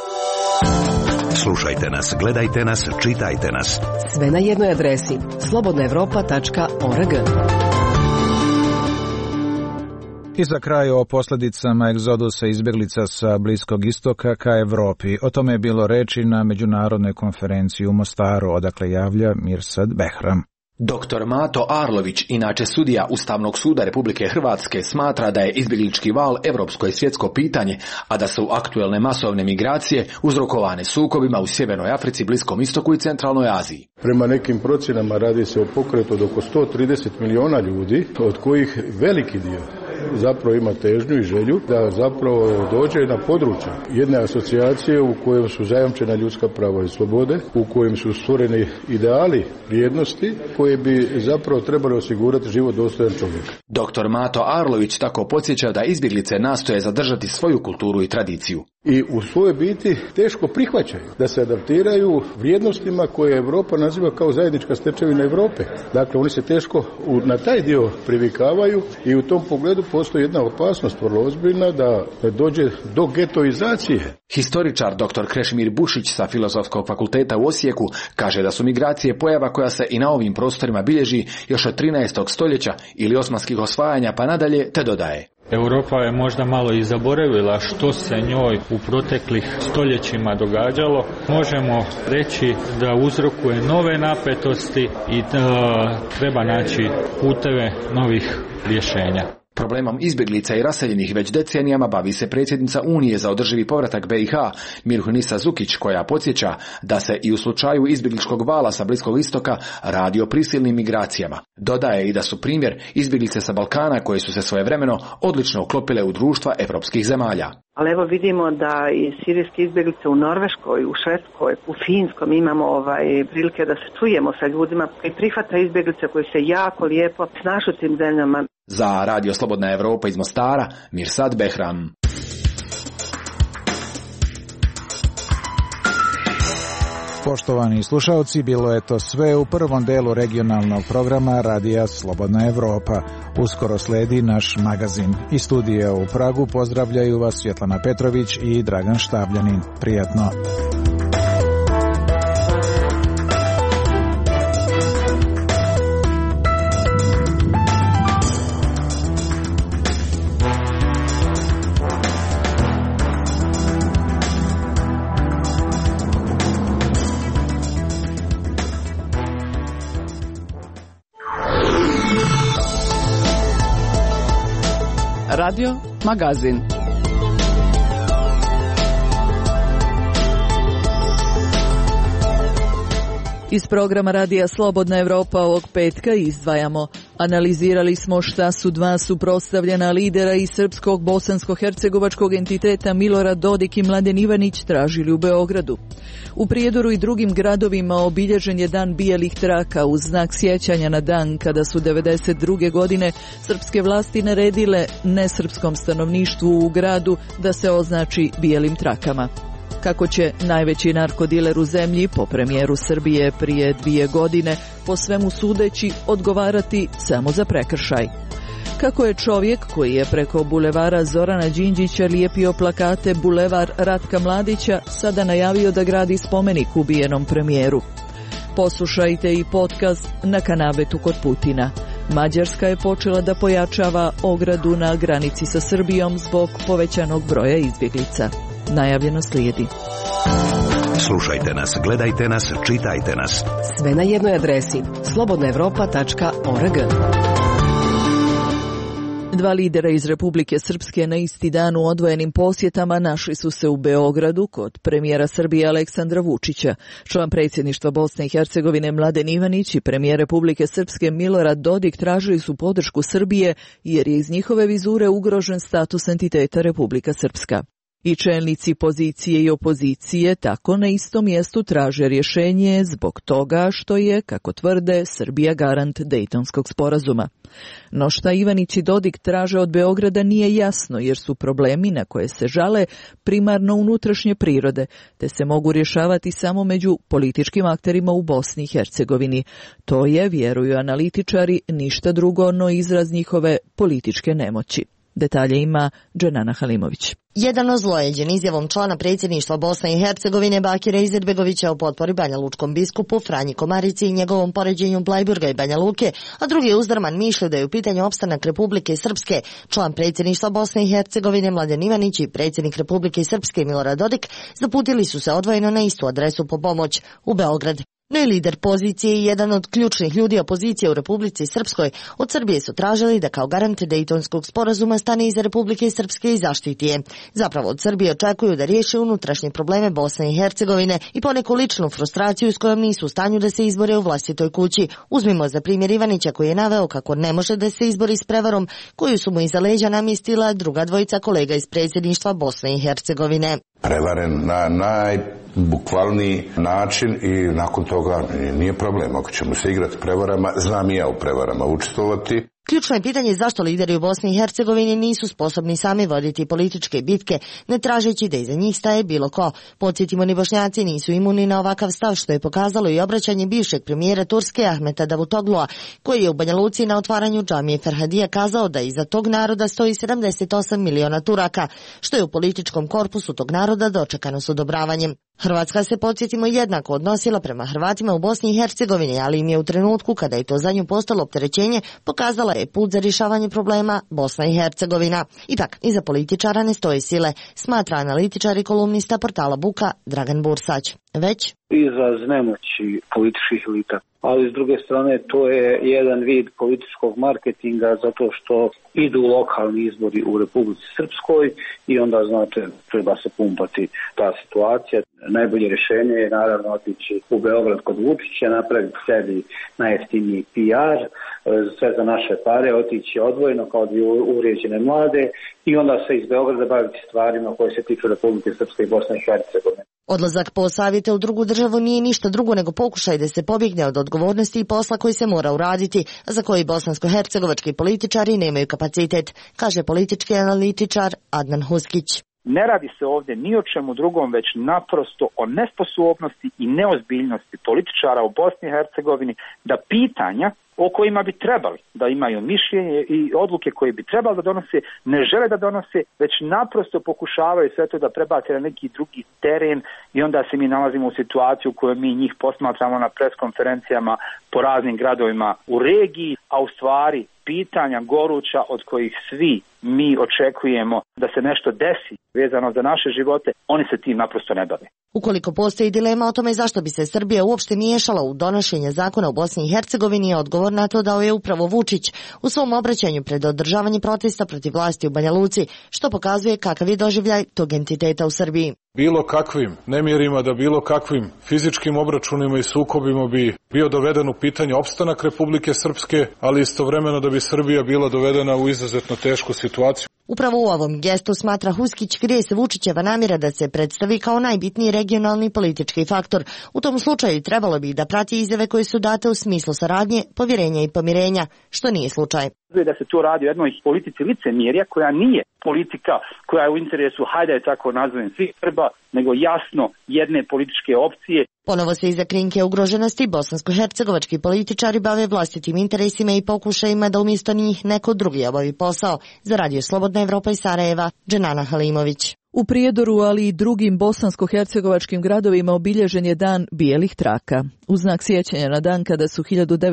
Slušajte nas, gledajte nas, čitajte nas. Sve na jednoj adresi slobodnaevropa.org. I za kraj o posljedicama egzodusa izbjeglica sa Bliskog istoka ka Evropi. O tome je bilo reči na međunarodnoj konferenciji u Mostaru, odakle javlja Mirsad Behram. Dr. Mato Arlović, inače sudija Ustavnog suda Republike Hrvatske, smatra da je izbjeglički val europsko i svjetsko pitanje, a da su aktuelne masovne migracije uzrokovane sukobima u Sjevernoj Africi, Bliskom istoku i Centralnoj Aziji. Prema nekim procjenama radi se o pokretu od oko 130 miliona ljudi, od kojih veliki dio zapravo ima težnju i želju da zapravo dođe na područje jedne asocijacije u kojem su zajamčena ljudska prava i slobode, u kojem su stvoreni ideali vrijednosti koje bi zapravo trebali osigurati život dostojan čovjeka. Dr. Mato Arlović tako podsjeća da izbjeglice nastoje zadržati svoju kulturu i tradiciju. I u svojoj biti teško prihvaćaju da se adaptiraju vrijednostima koje Europa naziva kao zajednička stečevina Europe. Dakle, oni se teško na taj dio privikavaju i u tom pogledu postoji jedna opasnost vrlo ozbiljna da dođe do getoizacije. Historičar dr. Krešimir Bušić sa Filozofskog fakulteta u Osijeku kaže da su migracije pojava koja se i na ovim prostorima bilježi još od 13. stoljeća ili osmanskih osvajanja pa nadalje, te dodaje. Europa je možda malo i zaboravila što se njoj u proteklih stoljećima događalo. Možemo reći da uzrokuje nove napetosti i treba naći puteve novih rješenja. Problemom izbjeglica i raseljenih već decenijama bavi se predsjednica Unije za održivi povratak BiH, Mirhunisa Zukić, koja podsjeća da se i u slučaju izbjegličkog vala sa Bliskog istoka radi o prisilnim migracijama. Dodaje i da su primjer izbjeglice sa Balkana koje su se svojevremeno odlično uklopile u društva evropskih zemalja. Ali evo vidimo da i sirijske izbjeglice u Norveškoj, u Švedskoj, u Finskom imamo prilike da se čujemo sa ljudima koji prihvata izbjeglice koji se jako lijepo snašu tim zemljama. Za Radio Slobodna Evropa iz Mostara, Mirsad Behram. Poštovani slušalci, bilo je to sve u prvom delu regionalnog programa Radija Slobodna Evropa. Uskoro sledi naš magazin. Iz studija u Pragu pozdravljaju vas Svjetlana Petrović i Dragan Štabljanin. Prijatno. Radio Magazin. Iz programa Radija Slobodna Evropa ovog petka izdvajamo. Analizirali smo šta su dva suprotstavljena lidera iz srpskog bosansko-hercegovačkog entiteta Milorad Dodik i Mladen Ivanić tražili u Beogradu. U Prijedoru i drugim gradovima obilježen je dan bijelih traka uz znak sjećanja na dan kada su 1992. godine srpske vlasti naredile nesrpskom stanovništvu u gradu da se označi bijelim trakama. Kako će najveći narkodiler u zemlji, po premijeru Srbije prije 2 godine, po svemu sudeći odgovarati samo za prekršaj. Kako je čovjek koji je preko bulevara Zorana Đinđića lijepio plakate Bulevar Ratka Mladića sada najavio da gradi spomenik ubijenom premijeru. Poslušajte i podcast Na kanabetu kod Putina. Mađarska je počela da pojačava ogradu na granici sa Srbijom zbog povećanog broja izbjeglica. Najavljeno slijedi. Slušajte nas, gledajte nas, čitajte nas. Sve na jednoj adresi slobodnaevropa.org. Dva lidera iz Republike Srpske na isti dan u odvojenim posjetama našli su se u Beogradu kod premijera Srbije Aleksandra Vučića. Član predsjedništva Bosne i Hercegovine Mladen Ivanić i premijer Republike Srpske Milorad Dodik tražili su podršku Srbije jer je iz njihove vizure ugrožen status entiteta Republika Srpska. I čelnici pozicije i opozicije tako na istom mjestu traže rješenje zbog toga što je, kako tvrde, Srbija garant Dejtonskog sporazuma. No šta Ivanić i Dodik traže od Beograda nije jasno jer su problemi na koje se žale primarno unutrašnje prirode, te se mogu rješavati samo među političkim akterima u Bosni i Hercegovini. To je, vjeruju analitičari, ništa drugo no izraz njihove političke nemoći. Detalje ima Dženana Halimović. Jedan ozlojeđen izjavom člana predsjedništva Bosne i Hercegovine Bakira Izetbegovića o potpori banjalučkom biskupu Franji Komarici i njegovom poređenju Blajburga i Banja Luke, a drugi je uzdrman mišlju da je u pitanju opstanak Republike Srpske. Član predsjedništva Bosne i Hercegovine Mladen Ivanić i predsjednik Republike Srpske Milorad Dodik zaputili su se odvojeno na istu adresu po pomoć u Beograd. No i lider pozicije i jedan od ključnih ljudi opozicije u Republici Srpskoj od Srbije su tražili da kao garant Dejtonskog sporazuma stane iza Republike Srpske i zaštiti je. Zapravo od Srbije očekuju da riješe unutrašnje probleme Bosne i Hercegovine i poneku ličnu frustraciju s kojom nisu u stanju da se izbore u vlastitoj kući. Uzmimo za primjer Ivanića koji je naveo kako ne može da se izbori s prevarom koju su mu iza leđa namjestila druga dvojica kolega iz predsjedništva Bosne i Hercegovine. Prevaren na najbukvalniji način i nakon toga nije problem. Ako ćemo se igrati prevarama, znam i ja u prevarama učestvovati. Ključno je pitanje zašto lideri u Bosni i Hercegovini nisu sposobni sami voditi političke bitke, ne tražeći da iza njih staje bilo ko. Podsjetimo, ni Bošnjaci nisu imuni na ovakav stav, što je pokazalo i obraćanje bivšeg premijera Turske Ahmeta Davutoglua, koji je u Banja Luci na otvaranju džamije Ferhadija kazao da iza tog naroda stoji 78 miliona Turaka, što je u političkom korpusu tog naroda dočekano s odobravanjem. Hrvatska se, podsjetimo, jednako odnosila prema Hrvatima u Bosni i Hercegovini, ali im je u trenutku kada je to za nju postalo opterećenje pokazala je put za rješavanje problema Bosna i Hercegovina. Ipak, iza političara ne stoje sile, smatra analitičar i kolumnista portala Buka Dragan Bursać. Već izraz nemoći političkih elita. Ali s druge strane to je jedan vid političkog marketinga zato što idu lokalni izbori u Republici Srpskoj i onda, znate, treba se pumpati ta situacija. Najbolje rješenje je naravno otići u Beograd kod Vučića, napraviti sebi najjeftiniji PR, sve za naše pare, otići odvojeno kao dvije uvrijeđene mlade i onda se iz Beograda baviti stvarima koje se tiču Republike Srpske i Bosne i Hercegovine. Odlazak po savjete u drugu državu nije ništa drugo nego pokušaj da se pobjegne od odgovornosti i posla koji se mora uraditi, a za koji bosansko-hercegovački političari nemaju kapacitet, kaže politički analitičar Adnan Huskić. Ne radi se ovdje ni o čemu drugom, već naprosto o nesposobnosti i neozbiljnosti političara u Bosni i Hercegovini da pitanja o kojima bi trebali da imaju mišljenje i odluke koje bi trebali da donose, ne žele da donose, već naprosto pokušavaju sve to da prebace na neki drugi teren i onda se mi nalazimo u situaciju u kojoj mi njih posmatramo na preskonferencijama po raznim gradovima u regiji, a u stvari pitanja goruća od kojih svi mi očekujemo da se nešto desi vezano za naše živote, oni se tim naprosto ne bave. Ukoliko postoji dilema o tome zašto bi se Srbija uopšte miješala u donošenje zakona u Bosni i Hercegovini, odgovor na to dao je upravo Vučić u svom obraćanju pred održavanje protesta protiv vlasti u Banja Luci, što pokazuje kakav je doživljaj tog entiteta u Srbiji. Bilo kakvim nemirima, da bilo kakvim fizičkim obračunima i sukobima bi bio doveden u pitanje opstanak Republike Srpske, ali istovremeno da bi Srbija bila dovedena u izuzetno tešku situaciju. Upravo u ovom gestu, smatra Huskić, krije se Vučićeva namjera da se predstavi kao najbitniji regionalni politički faktor. U tom slučaju trebalo bi da prati izjave koje su date u smislu saradnje, povjerenja i pomirenja, što nije slučaj. Da se tu radi o jednoj politici licemjerja koja nije politika koja je u interesu, hajde je tako nazovem, svih Srba, nego jasno jedne političke opcije. Ponovo se iza krinke ugroženosti bosansko-hercegovački političari bave vlastitim interesima i pokušajima da umjesto njih neko drugi obavi posao. Za Radio Slobodna Evropa iz Sarajeva, Dženana Halimović. U Prijedoru, ali i drugim bosansko-hercegovačkim gradovima obilježen je dan bijelih traka. U znak sjećanja na dan kada su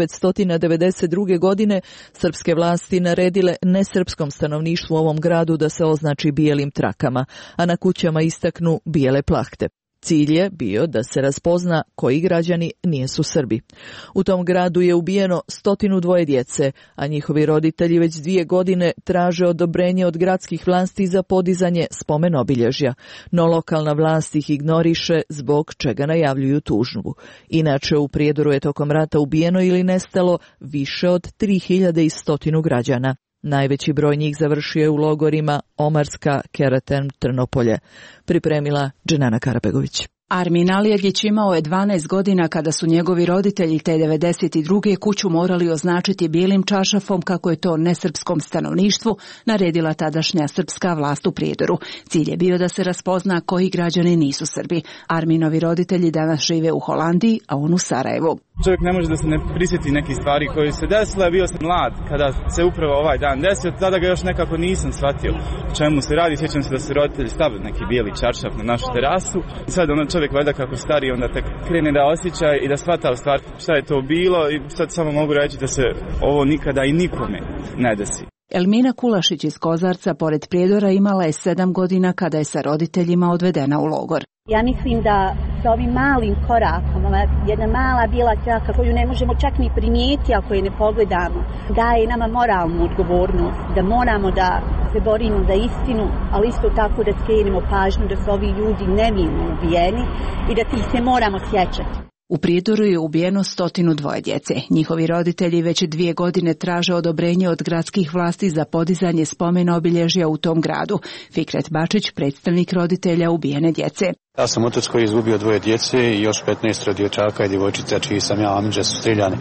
1992. godine srpske vlasti naredile nesrpskom stanovništvu u ovom gradu da se označi bijelim trakama, a na kućama istaknu bijele plahte. Cilj je bio da se raspozna koji građani nisu Srbi. U tom gradu je ubijeno 102 djece, a njihovi roditelji već 2 godine traže odobrenje od gradskih vlasti za podizanje spomen obilježja, no lokalna vlast ih ignoriše, zbog čega najavljuju tužbu. Inače, u Prijedoru je tokom rata ubijeno ili nestalo više od 3100 građana. Najveći broj njih završio je u logorima Omarska, Keraten, Trnopolje. Pripremila Dženana Karabegović. Armin Alijagić imao je 12 godina kada su njegovi roditelji te 92. kuću morali označiti bijelim čaršafom kako je to nesrpskom stanovništvu naredila tadašnja srpska vlast u Prijedoru. Cilj je bio da se raspozna koji građani nisu Srbi. Arminovi roditelji danas žive u Holandiji, a on u Sarajevu. Čovjek ne može da se ne prisjeti nekih stvari koji se desile. Bio sam mlad kada se upravo ovaj dan desio, tada ga još nekako nisam shvatio o čemu se radi. Sjećam se da se roditelji stavili neki bijeli čaršaf na našu terasu. I sad čovjek valjda kako stari onda tek krene da osjeća i da shvata u stvari šta je to bilo i sad samo mogu reći da se ovo nikada i nikome ne desi. Elmina Kulašić iz Kozarca pored Prijedora imala je 7 godina kada je sa roditeljima odvedena u logor. Ja mislim da sa ovim malim korakom, jedna mala bijela traka koju ne možemo čak ni primijeti ako je ne pogledamo, daje nama moralnu odgovornost, da moramo da se borimo za istinu, ali isto tako da skrenemo pažnju da su ovi ljudi nevino ubijeni i da ih se moramo sjećati. U Prijedoru je ubijeno 102 djece. Njihovi roditelji već 2 godine traže odobrenje od gradskih vlasti za podizanje spomena obilježja u tom gradu. Fikret Bačić, predstavnik roditelja ubijene djece. Ja sam otac koji je izgubio 2 djece i još 15 dječaka i djevojčica čiji sam ja amidža su streljane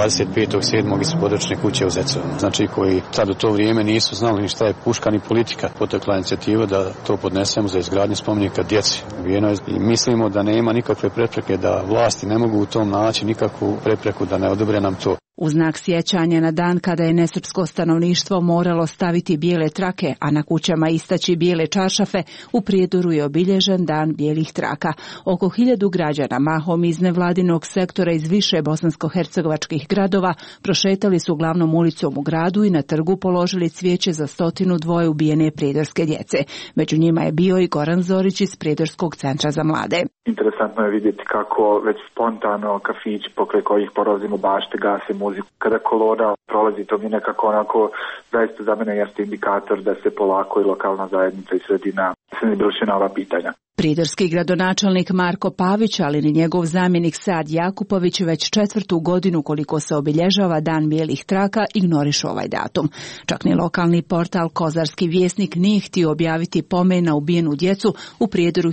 25.7. iz područne kuće u Zecovima. Znači koji tad u to vrijeme nisu znali ni šta je puška ni politika. Potekla inicijativa da to podnesemo za izgradnju spomenika djeci. I mislimo da nema nikakve prepreke, da vlasti ne mogu u tom naći nikakvu prepreku da ne odobre nam to. U znak sjećanja na dan kada je nesrpsko stanovništvo moralo staviti bijele trake, a na kućama istaći bijele čaršafe, u Prijedoru je obilježen dan bijelih traka. Oko 1000 građana, mahom iz nevladinog sektora iz više bosansko-hercegovačkih gradova, prošetali su glavnom ulicom u gradu i na trgu položili cvijeće za 102 ubijene prijedorske djece. Među njima je bio i Goran Zorić iz Prijedorskog centra za mlade. Interesantno je vidjeti kako već spontano kafić pokraj kojih porozimo bašte gase muziku. Kada kolona prolazi, to mi nekako onako zaista za mene jeste indikator da se polako i lokalna zajednica i sredina se ne bruši na ova pitanja. Pridorski gradonačelnik Marko Pavić, ali ni njegov zamjenik Sad Jakupović već 4. godinu koliko se obilježava Dan bijelih traka ignorišu ovaj datum. Čak ni lokalni portal Kozarski vjesnik nije htio objaviti pomen na ubijenu djecu u Prijedoru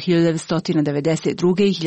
1992. i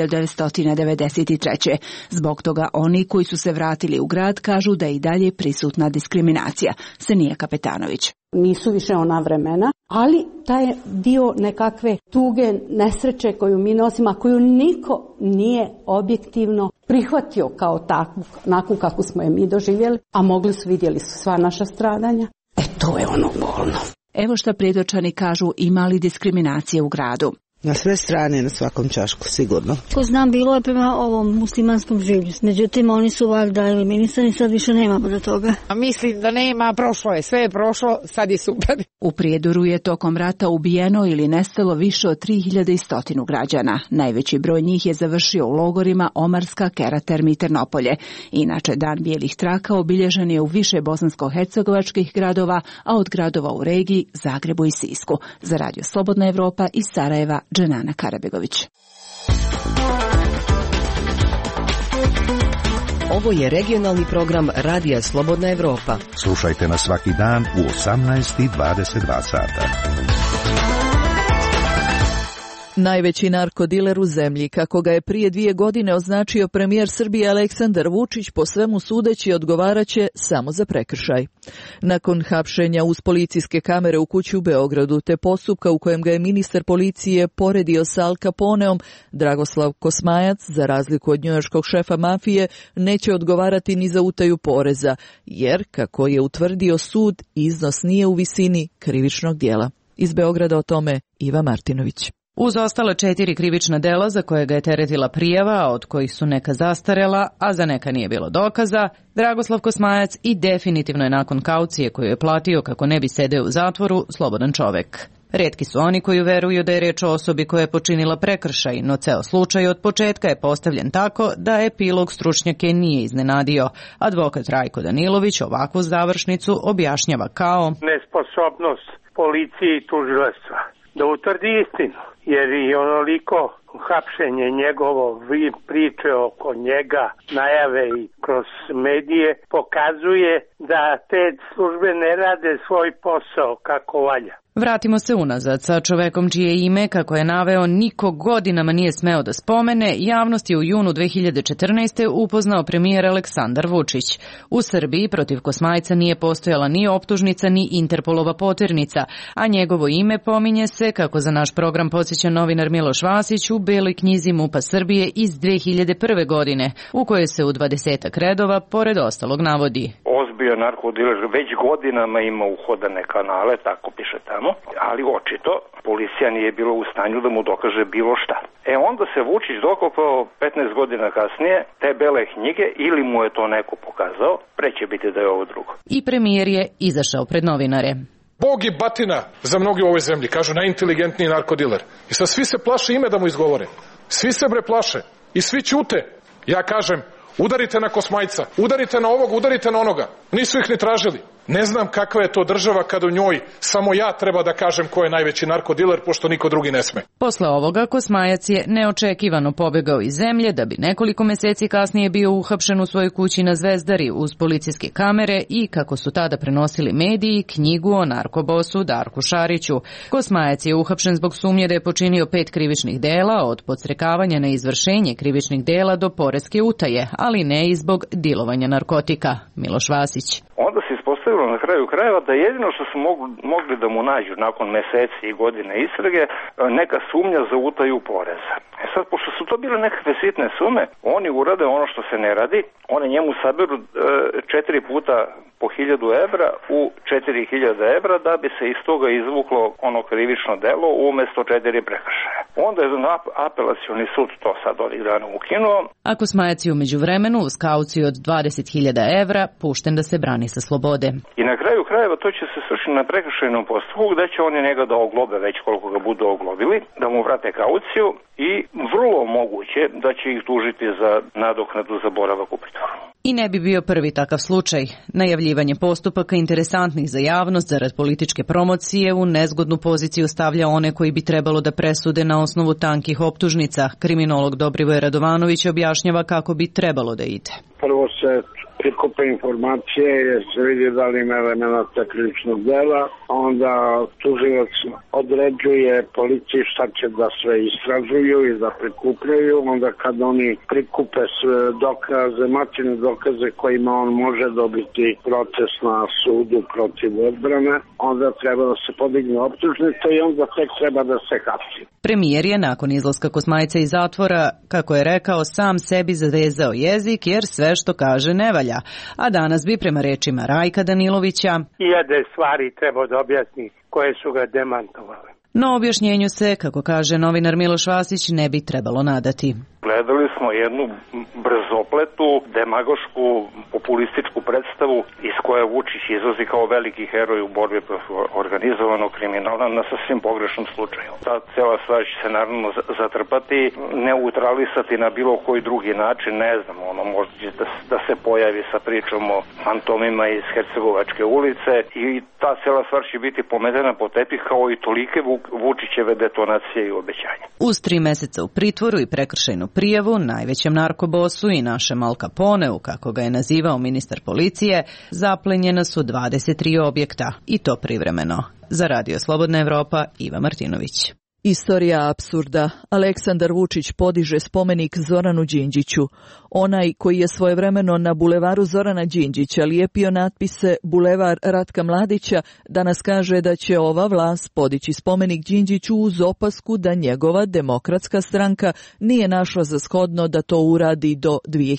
1993. Zbog toga oni koji su se vratili u grad kažu da je i dalje prisutna diskriminacija. Senija Kapetanović. Nisu više ona vremena ali taj dio nekakve tuge, nesreće koju mi nosimo, a koju niko nije objektivno prihvatio kao takvu, onakvu kako smo je mi doživjeli, a vidjeli su sva naša stradanja. To je ono bolno. Evo šta Predočani kažu, ima li diskriminacije u gradu. Na sve strane, na svakom ćošku, sigurno. Ko znam, bilo je prema ovom muslimanskom življu. Međutim, oni su valjda eliminisani, sad više nemamo do toga. Mislim da nema, prošlo je, sve je prošlo, sad je super. U Prijedoru je tokom rata ubijeno ili nestalo više od 3100 građana. Najveći broj njih je završio u logorima Omarska, Keraterm i Ternopolje. Inače, Dan bijelih traka obilježen je u više bosansko-hercegovačkih gradova, a od gradova u regiji Zagrebu i Sisku. Za Radio Slobodna Evropa iz Sarajeva, Dženana Karabegović. Ovo je regionalni program Radija Slobodna Evropa. Slušajte nas svaki dan u 18:22 sata. Najveći narkodiler u zemlji, kako ga je prije 2 godine označio premijer Srbije Aleksandar Vučić, po svemu sudeći odgovaraće samo za prekršaj. Nakon hapšenja uz policijske kamere u kući u Beogradu te postupka u kojem ga je ministar policije poredio sa Al Caponeom, Dragoslav Kosmajac, za razliku od njujorškog šefa mafije, neće odgovarati ni za utaju poreza, jer, kako je utvrdio sud, iznos nije u visini krivičnog dijela. Iz Beograda o tome Iva Martinović. Uz ostala 4 krivična dela za koje ga je teretila prijava, a od kojih su neka zastarela, a za neka nije bilo dokaza, Dragoslav Kosmajac i definitivno je nakon kaucije koju je platio kako ne bi sedeo u zatvoru slobodan čovek. Retki su oni koji veruju da je reč o osobi koja je počinila prekršaj, no ceo slučaj od početka je postavljen tako da epilog stručnjake nije iznenadio. Advokat Rajko Danilović ovakvu završnicu objašnjava kao nesposobnost policije i tužilaštva da utvrdi istinu, jer i onoliko hapšenje njegovo, priče oko njega, najave i kroz medije pokazuje da te službe ne rade svoj posao kako valja. Vratimo se unazad sa čovekom čije ime, kako je naveo, niko godinama nije smeo da spomene, javnost je u junu 2014. upoznao premijer Aleksandar Vučić. U Srbiji protiv Kosmajca nije postojala ni optužnica ni Interpolova poternica, a njegovo ime pominje se, kako za naš program podsjeća novinar Miloš Vasić, u Beloj knjizi MUP-a Srbije iz 2001. godine, u kojoj se u 20 redova, pored ostalog, navodi: ozbiljan narkodiler već godinama ima uhodane kanale, tako piše tamo, ali očito policija nije bila u stanju da mu dokaže bilo šta. Onda se Vučić dokopao 15 godina kasnije te bele knjige, ili mu je to neko pokazao, preće biti da je ovo drugo. I premijer je izašao pred novinare. Bog i batina za mnogi u ovoj zemlji, kažu najinteligentniji narkodiler. I sad svi se plaše ime da mu izgovore. Svi se plaše i svi ćute. Ja kažem, udarite na Kosmajca, udarite na ovog, udarite na onoga. Nisu ih ni tražili. Ne znam kakva je to država kad u njoj samo ja treba da kažem ko je najveći narkodiler, pošto niko drugi ne sme. Posle ovoga Kosmajac je neočekivano pobegao iz zemlje, da bi nekoliko meseci kasnije bio uhapšen u svojoj kući na Zvezdari uz policijske kamere i, kako su tada prenosili mediji, knjigu o narkobosu Darku Šariću. Kosmajac je uhapšen zbog sumnje da je počinio 5 krivičnih dela, od podstrekavanja na izvršenje krivičnih dela do poreske utaje, ali ne i zbog dilovanja narkotika. Miloš Vasić. Onda se ispostavilo na kraju krajeva da jedino što su mogli da mu nađu nakon meseci i godine istrage neka sumnja za utaju poreza. Sad, pošto su to bile nekakve sitne sume, oni urade ono što se ne radi, oni njemu saberu 4 puta po 1000 evra u 4000 evra da bi se iz toga izvuklo ono krivično delo umesto 4 prekršaja. Onda je apelacioni sud to sad ovih dana ukinuo. A Kosmajac je umeđu vremenu uz kauciju od 20.000 evra pušten da se brani sa slobode. I na kraju krajeva to će se svršiti na prekršajnom postupku, gde će oni njega da oglobe već koliko ga budu oglobili, da mu vrate kauciju i vrlo moguće da će ih tužiti za nadoknadu za boravak u pritvoru. I ne bi bio prvi takav slučaj. Najavljivanje postupaka interesantnih za javnost zarad političke promocije u nezgodnu poziciju stavlja one koji bi trebalo da presude na osnovu tankih optužnica. Kriminolog Dobrivoje Radovanović objašnjava kako bi trebalo da ide. Prvo se prikupe informacije, jer se vidi da li ima elemenata krivičnog dela, onda tužilac određuje policiji šta će da sve istražuju i da prikupljaju, onda kad oni prikupe sve dokaze, materijalne dokaze kojima on može dobiti proces na sudu protiv odbrane, onda treba da se podigne optužnica i onda tek treba da se hapsi. Premijer je nakon izlaska Kosmajca iz zatvora, kako je rekao, sam sebi zavezao jezik jer sve što kaže ne valja. A danas bi prema rečima Rajka Danilovića hiljade stvari treba da objasni koje su ga demantovale. No objašnjenju se, kako kaže novinar Miloš Vasić, ne bi trebalo nadati. Gledali smo jednu brzopletu, demagošku, populističku predstavu iz koje Vučić izlazi kao veliki heroj u borbi protiv organizovanog kriminala na sasvim pogrešnom slučaju. Ta cela stvar će se naravno zatrpati, neutralisati na bilo koji drugi način, ne znam, možda će da se pojavi sa pričom o fantomima iz Hercegovačke ulice i ta cela stvar će biti pometena po tepih kao i tolike Vučićeve detonacije i obećanja. Uz 3 meseca u pritvoru i prekršajnu prijavu, najvećem narkobosu i našem Al Caponeu, kako ga je nazivao ministar policije, zaplenjena su 23 objekta, i to privremeno. Za Radio Slobodna Evropa, Iva Martinović. Istorija apsurda. Aleksandar Vučić podiže spomenik Zoranu Đinđiću. Onaj koji je svojevremeno na bulevaru Zorana Đinđića lijepio natpise Bulevar Ratka Mladića, danas kaže da će ova vlast podići spomenik Đinđiću uz opasku da njegova Demokratska stranka nije našla za shodno da to uradi do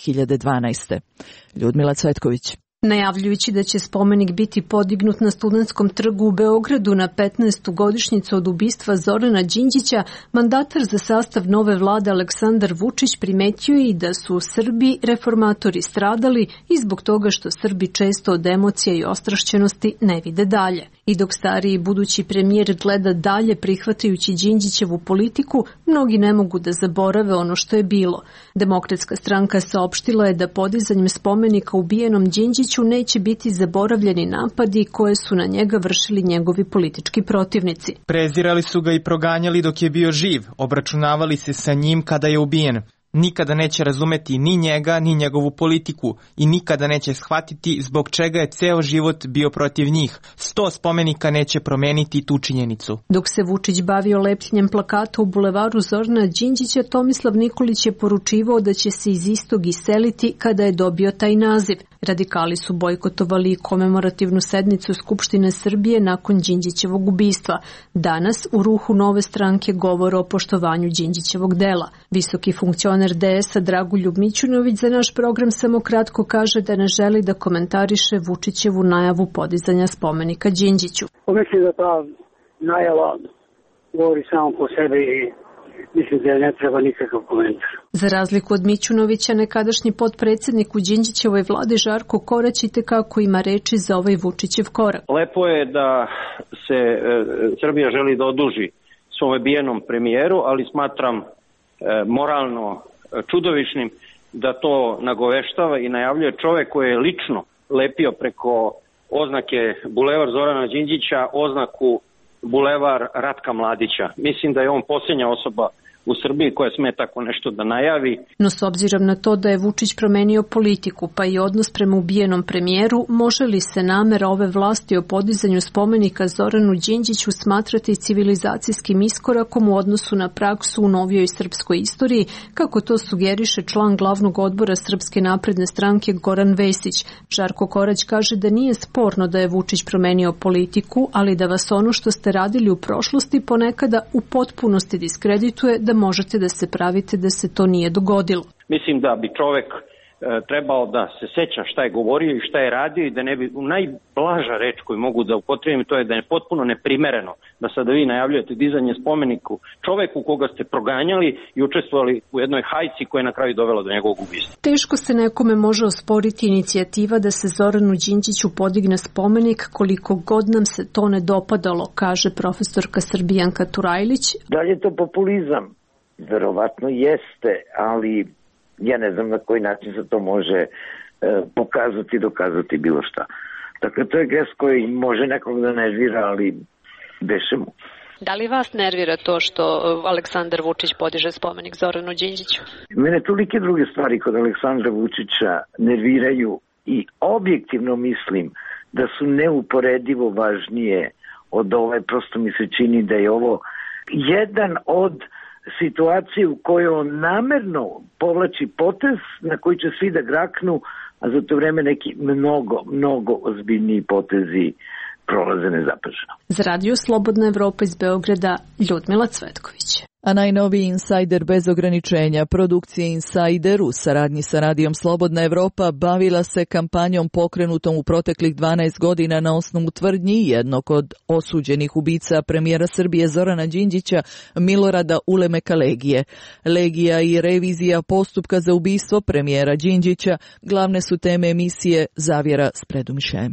2012. Ljudmila Cvetković. Najavljujući da će spomenik biti podignut na Studentskom trgu u Beogradu na 15. godišnjicu od ubistva Zorana Đinđića, mandatar za sastav nove vlade Aleksandar Vučić primetio je i da su Srbi reformatori stradali i zbog toga što Srbi često od emocija i ostrašćenosti ne vide dalje. I dok stariji budući premijer gleda dalje prihvatajući Đinđićevu politiku, mnogi ne mogu da zaborave ono što je bilo. Demokratska stranka saopštila je da podizanjem spomenika ubijenom Đinđiću neće biti zaboravljeni napadi koje su na njega vršili njegovi politički protivnici. Prezirali su ga i proganjali dok je bio živ, obračunavali se sa njim kada je ubijen. Nikada neće razumeti ni njega, ni njegovu politiku i nikada neće shvatiti zbog čega je ceo život bio protiv njih. 100 spomenika neće promeniti tu činjenicu. Dok se Vučić bavio lepljenjem plakata u bulevaru Zorana Đinđića, Tomislav Nikolić je poručivao da će se iz istog iseliti kada je dobio taj naziv. Radikali su bojkotovali komemorativnu sednicu Skupštine Srbije nakon Đinđićevog ubistva. Danas u ruhu nove stranke govore o poštovanju Đinđićevog dela. Visoki funkcioner DS-a Dragoljub Mićunović za naš program samo kratko kaže da ne želi da komentariše Vučićevu najavu podizanja spomenika Đinđiću. Mislim da ta najava govori samo po sebi i mislim da ne treba nikakav komentar. Za razliku od Mićunovića, nekadašnji potpredsjednik u Đinđićevoj vladi Žarko Korać itekako ima reči za ovaj Vučićev korak. Lepo je da se Srbija želi da oduži svom bijenom premijeru, ali smatram moralno čudovišnim da to nagoveštava i najavljuje čovek koji je lično lepio preko oznake Bulevar Zorana Đinđića oznaku Bulevar Ratka Mladića. Mislim da je on posljednja osoba u Srbiji koja sme tako nešto da najavi. No s obzirom na to da je Vučić promenio politiku pa i odnos prema ubijenom premijeru, može li se namera ove vlasti o podizanju spomenika Zoranu Đinđiću smatrati civilizacijskim iskorakom u odnosu na praksu u novijoj srpskoj istoriji, kako to sugeriše član glavnog odbora Srpske napredne stranke Goran Vesić? Žarko Korać kaže da nije sporno da je Vučić promenio politiku, ali da vas ono što ste radili u prošlosti ponekada u potpunosti diskredituje, da možete da se pravite da se to nije dogodilo. Mislim da bi čovek trebao da se seća šta je govorio i šta je radio i da ne bi, najblaža reč koju mogu da upotrebim, to je da je potpuno neprimereno da sada vi najavljujete dizanje spomeniku čoveku koga ste proganjali i učestvovali u jednoj hajci koja je na kraju dovela do njegovog ubistva. Teško se nekome može osporiti inicijativa da se Zoranu Đinđiću podigne spomenik koliko god nam se to ne dopadalo, kaže profesorka Srbijanka Turajlić. Da li je to populizam? Verovatno jeste, ali ja ne znam na koji način se to može pokazati i dokazati bilo šta. Dakle, to je gest koji može nekog da nervira, ali beše mu. Da li vas nervira to što Aleksandar Vučić podiže spomenik Zoranu Đinđiću? Mene tolike druge stvari kod Aleksandra Vučića nerviraju i objektivno mislim da su neuporedivo važnije od ove. Prosto mi se čini da je ovo jedan od situacije u kojoj on namerno povlači potez na koji će svi da graknu, a za to vreme neki mnogo ozbiljniji potezi prolaze nezapaženo. Za Radio Slobodna Evropa iz Beograda, Ljudmila Cvetković. A najnoviji Insider bez ograničenja, produkcije Insider u saradnji sa Radijom Slobodna Evropa bavila se kampanjom pokrenutom u proteklih 12 godina na osnovu tvrdnji jednog od osuđenih ubica premijera Srbije Zorana Đinđića, Milorada Ulemeka Legije. Legija i revizija postupka za ubistvo premijera Đinđića glavne su teme emisije Zavjera s predumišljajem.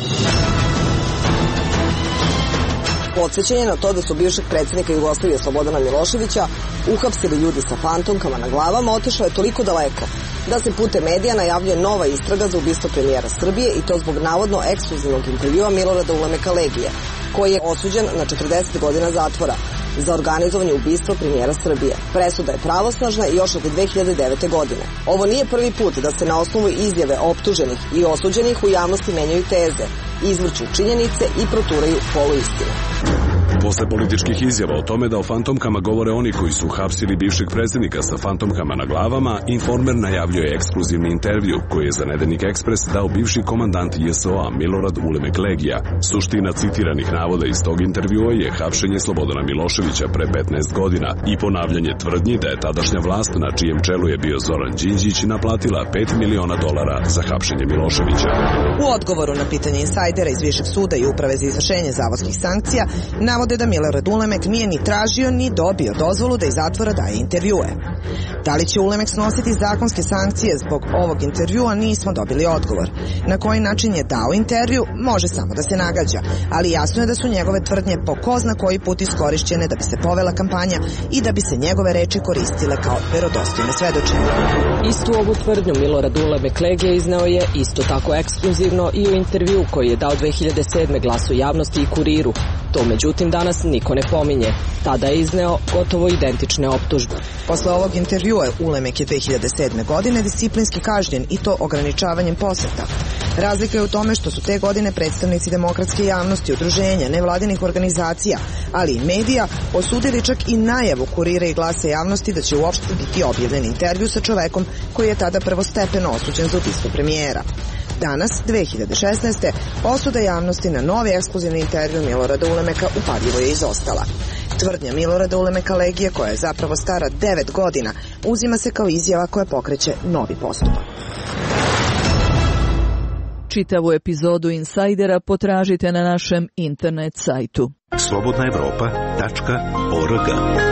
Podsjećanje na to da su bivšeg predsjednika Jugoslavije Slobodana Miloševića uhapsili ljudi sa fantomkama na glavama otišlo je toliko daleko da se putem medija najavljuje nova istraga za ubistvo premijera Srbije i to zbog navodno ekskluzivnog intervjua Milorada Ulemeka Legije, koji je osuđen na 40 godina zatvora za organizovanje ubistva premijera Srbije. Presuda je pravosnažna i još od 2009. godine. Ovo nije prvi put da se na osnovu izjave optuženih i osuđenih u javnosti menjaju teze, izvrću činjenice i proturaju poluistine. Posle političkih izjava o tome da o fantomkama govore oni koji su hapsili bivšeg predsjednika sa fantomkama na glavama, Informer najavljuje ekskluzivni intervju koji je za Nedeljnik Ekspres dao bivši komandant JSO-a Milorad Ulemek Legija. Suština citiranih navoda iz tog intervjua je hapšenje Slobodana Miloševića pre 15 godina i ponavljanje tvrdnji da je tadašnja vlast na čijem čelu je bio Zoran Đinđić naplatila $5 miliona za hapšenje Miloševića. U odgovoru na pitanje Insajdera iz Višeg suda i Uprave za izvršenje zavodskih sankcija navode da Milorad Ulemek nije ni tražio ni dobio dozvolu da iz zatvora daje intervjue. Da li će Ulemek snositi zakonske sankcije zbog ovog intervjua, nismo dobili odgovor. Na koji način je dao intervju, može samo da se nagađa, ali jasno je da su njegove tvrdnje po ko zna koji put iskorišćene da bi se povela kampanja i da bi se njegove reči koristile kao verodostojne svedočenje. Istu ovu tvrdnju Milorad Ulemek Legija izneo je isto tako ekskluzivno i u intervju koji je dao 2007. Glasu javnosti i Kuriru. To međutim danas niko ne pominje. Tada je izneo gotovo identične optužbe. Posle ovog intervjua Ulemek je 2007. godine disciplinski kažnjen i to ograničavanjem poseta. Razlika je u tome što su te godine predstavnici demokratske javnosti, udruženja, nevladinih organizacija, ali i medija osudili čak i najavu Kurira i Glasa javnosti da će uopšte biti objavljen intervju sa čovekom koji je tada prvostepeno osuđen za ubistvo premijera. Danas, 2016. osuda javnosti na novi ekskluzivni intervju Milorada Ulemeka upadljivo je izostala. Tvrdnja Milorada Ulemeka Legije, koja je zapravo stara 9 godina, uzima se kao izjava koja pokreće novi postupak. Čitavu epizodu Insajdera potražite na našem internet sajtu. slobodnaevropa.org.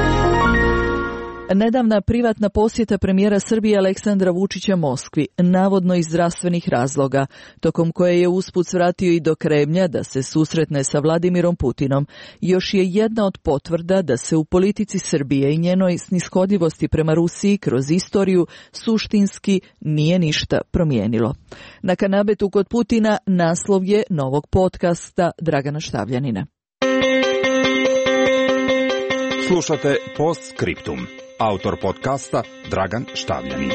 Nedavna privatna posjeta premijera Srbije Aleksandra Vučića Moskvi, navodno iz zdravstvenih razloga, tokom koje je usput svratio i do Kremlja da se susretne sa Vladimirom Putinom, još je jedna od potvrda da se u politici Srbije i njenoj snishodljivosti prema Rusiji kroz istoriju suštinski nije ništa promijenilo. Na kanabetu kod Putina naslov je novog podcasta Dragana Štavljanina. Slušate Postscriptum. Autor podcasta Dragan Štavljanin.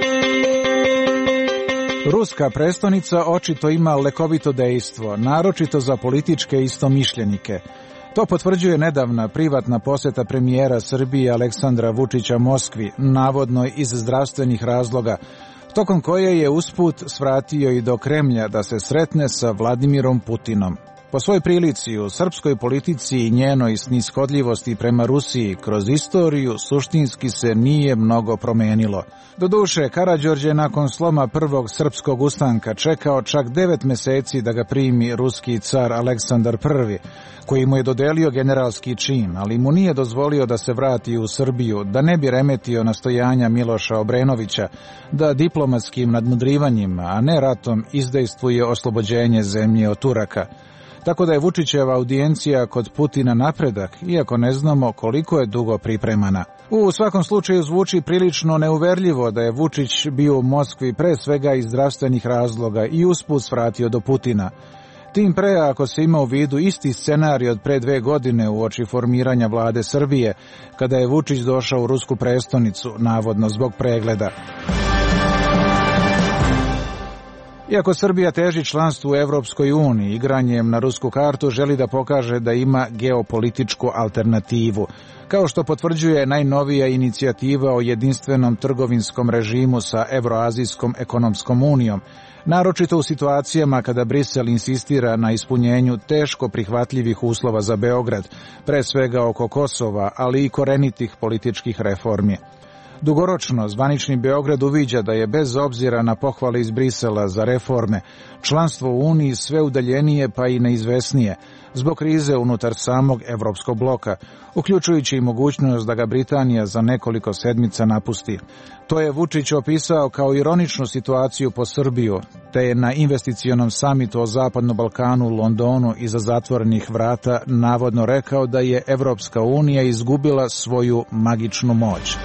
Ruska prestonica očito ima lekovito dejstvo, naročito za političke istomišljenike. To potvrđuje nedavna privatna posjeta premijera Srbije Aleksandra Vučića Moskvi, navodno iz zdravstvenih razloga, tokom koje je usput svratio i do Kremlja da se sretne sa Vladimirom Putinom. Po svojoj prilici u srpskoj politici i njenoj snishodljivosti prema Rusiji kroz istoriju suštinski se nije mnogo promenilo. Doduše, Karađorđe je nakon sloma prvog srpskog ustanka čekao čak 9 meseci da ga primi ruski car Aleksandar I, koji mu je dodelio generalski čin, ali mu nije dozvolio da se vrati u Srbiju, da ne bi remetio nastojanja Miloša Obrenovića, da diplomatskim nadmudrivanjima, a ne ratom, izdejstvuje oslobođenje zemlje od Turaka. Tako da je Vučićeva audijencija kod Putina napredak, iako ne znamo koliko je dugo pripremana. U svakom slučaju zvuči prilično neuverljivo da je Vučić bio u Moskvi pre svega iz zdravstvenih razloga i usput svratio do Putina. Tim pre ako se ima u vidu isti scenarij od pre 2 godine uoči formiranja vlade Srbije, kada je Vučić došao u rusku prestonicu, navodno zbog pregleda. Iako Srbija teži članstvu u Evropskoj uniji, igranjem na rusku kartu želi da pokaže da ima geopolitičku alternativu, kao što potvrđuje najnovija inicijativa o jedinstvenom trgovinskom režimu sa Evroazijskom ekonomskom unijom, naročito u situacijama kada Brisel insistira na ispunjenju teško prihvatljivih uslova za Beograd, pre svega oko Kosova, ali i korenitih političkih reformi. Dugoročno, zvanični Beograd uviđa da je bez obzira na pohvale iz Brisela za reforme, članstvo u Uniji sve udaljenije pa i neizvesnije, zbog krize unutar samog evropskog bloka, uključujući i mogućnost da ga Britanija za nekoliko sedmica napusti. To je Vučić opisao kao ironičnu situaciju po Srbiju, te je na investicionom samitu o Zapadnom Balkanu u Londonu iza zatvorenih vrata navodno rekao da je Evropska unija izgubila svoju magičnu moć.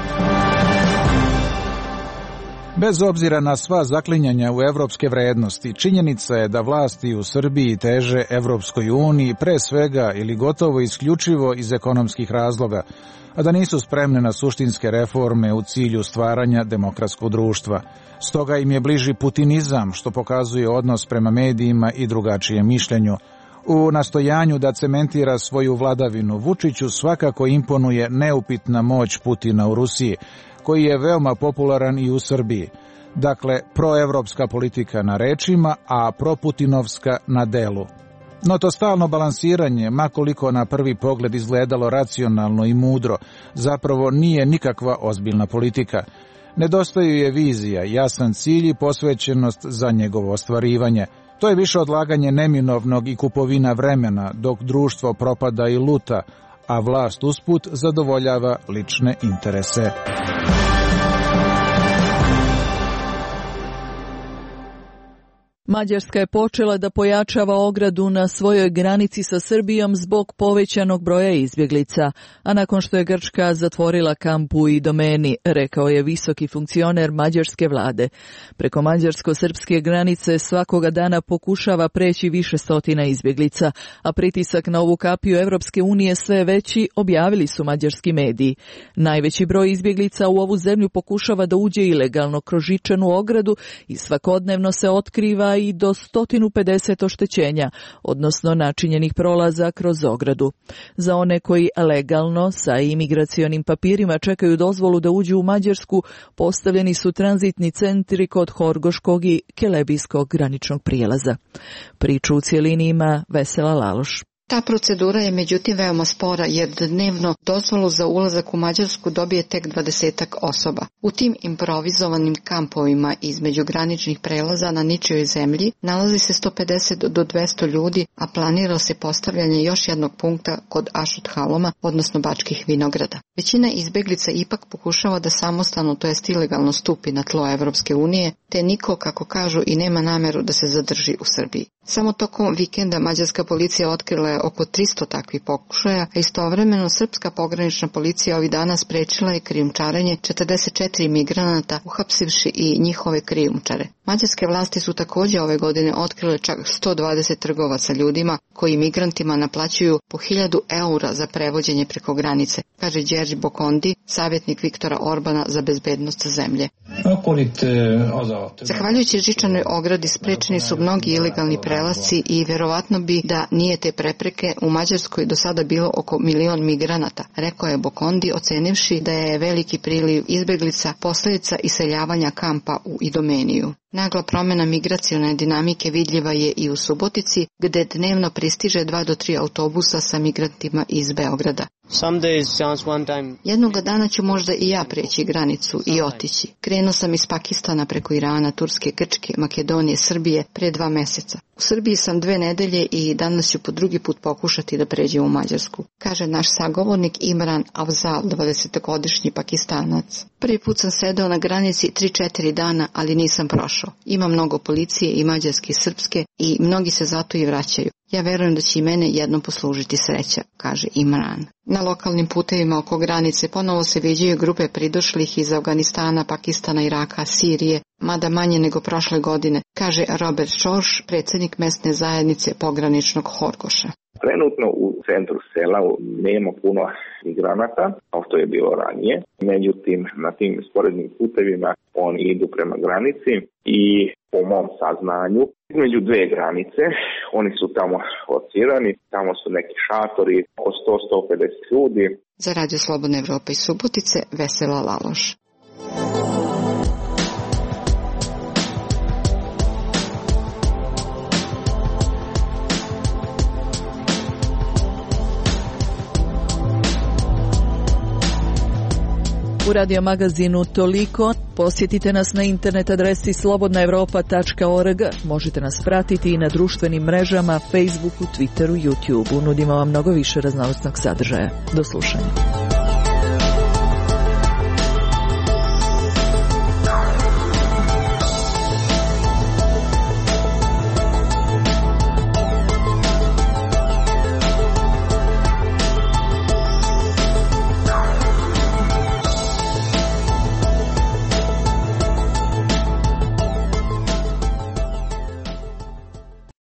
Bez obzira na sva zaklinjanja u evropske vrednosti, činjenica je da vlasti u Srbiji teže Evropskoj uniji pre svega ili gotovo isključivo iz ekonomskih razloga, a da nisu spremne na suštinske reforme u cilju stvaranja demokratskog društva. Stoga im je bliži putinizam, što pokazuje odnos prema medijima i drugačijem mišljenju. U nastojanju da cementira svoju vladavinu, Vučiću svakako imponuje neupitna moć Putina u Rusiji, koji je veoma popularan i u Srbiji. Dakle, proevropska politika na rečima, a proputinovska na delu. No to stalno balansiranje, makoliko na prvi pogled izgledalo racionalno i mudro, zapravo nije nikakva ozbiljna politika. Nedostaju je vizija, jasan cilj i posvećenost za njegovo ostvarivanje. To je više odlaganje neminovnog i kupovina vremena, dok društvo propada i luta, a vlast usput zadovoljava lične interese. Mađarska je počela da pojačava ogradu na svojoj granici sa Srbijom zbog povećanog broja izbjeglica, a nakon što je Grčka zatvorila kamp u Idomeni, rekao je visoki funkcioner mađarske vlade. Preko mađarsko-srpske granice svakoga dana pokušava preći više stotina izbjeglica, a pritisak na ovu kapiju Evropske unije sve veći, objavili su mađarski mediji. Najveći broj izbjeglica u ovu zemlju pokušava da uđe ilegalno kroz žičanu ogradu i svakodnevno se otkriva i do 150 oštećenja, odnosno načinjenih prolaza kroz ogradu. Za one koji legalno sa imigracionim papirima čekaju dozvolu da uđu u Mađarsku, postavljeni su tranzitni centri kod Horgoškog i Kelebijskog graničnog prijelaza. Priču u cijelini ima Vesela Laloš. Ta procedura je međutim veoma spora jer dnevno dozvolu za ulazak u Mađarsku dobije tek 20 osoba. U tim improvizovanim kampovima između graničnih prelaza na ničijoj zemlji nalazi se 150 do 200 ljudi, a planira se postavljanje još jednog punkta kod Ašut Haloma, odnosno Bačkih vinograda. Većina izbeglica ipak pokušava da samostalno, to jest ilegalno stupi na tlo Evropske unije, te niko, kako kažu, i nema nameru da se zadrži u Srbiji. Samo tokom vikenda mađarska policija otkrila je oko 300 takvih pokušaja, a istovremeno srpska pogranična policija ovih dana sprečila je krijumčarenje 44 migranata, uhapsivši i njihove krijumčare. Mađarske vlasti su također ove godine otkrile čak 120 trgovaca ljudima koji migrantima naplaćuju po 1000 eura za prevođenje preko granice, kaže Đerđi Bokondi, savjetnik Viktora Orbana za bezbednost zemlje. Zahvaljujući žičanoj ogradi sprečeni su mnogi ilegalni prelasci i verovatno bi da nije te prepreke u Mađarskoj do sada bilo oko 1 milion migranata, rekao je Bokondi, ocenivši da je veliki priliv izbeglica posljedica iseljavanja kampa u Idomeniju. Nagla promjena migracione dinamike vidljiva je i u Subotici, gde dnevno pristiže 2 do 3 autobusa sa migrantima iz Beograda. Jednoga dana ću možda i ja preći granicu i otići. Krenuo sam iz Pakistana preko Irana, Turske, Grčke, Makedonije, Srbije pre 2 meseca. U Srbiji sam 2 nedelje i danas ću po drugi put pokušati da pređem u Mađarsku, kaže naš sagovornik Imran Afzal, 20-godišnji Pakistanac. Prvi put sam sedeo na granici 3-4 dana, ali nisam prošao. Ima mnogo policije i mađarske i srpske i mnogi se zato i vraćaju. Ja verujem da će i mene jednom poslužiti sreća, kaže Imran. Na lokalnim putevima oko granice ponovo se viđaju grupe pridošlih iz Afganistana, Pakistana, Iraka, Sirije, mada manje nego prošle godine, kaže Robert Šorš, predsjednik mesne zajednice pograničnog Horgoša. Trenutno u centru sela nema puno migranata, kao što je bilo ranije. Međutim, na tim sporednim putevima oni idu prema granici i po mom saznanju između dve granice oni su tamo locirani, tamo su neki šatori od 100-150 ljudi. Za Radio Slobodna Evropa iz Subotice, Vesela Laloš. U Radio magazinu toliko. Posjetite nas na internet adresi slobodnaevropa.org. Možete nas pratiti i na društvenim mrežama, Facebooku, Twitteru, YouTubeu. Nudimo vam mnogo više raznovrsnog sadržaja. Do slušanja.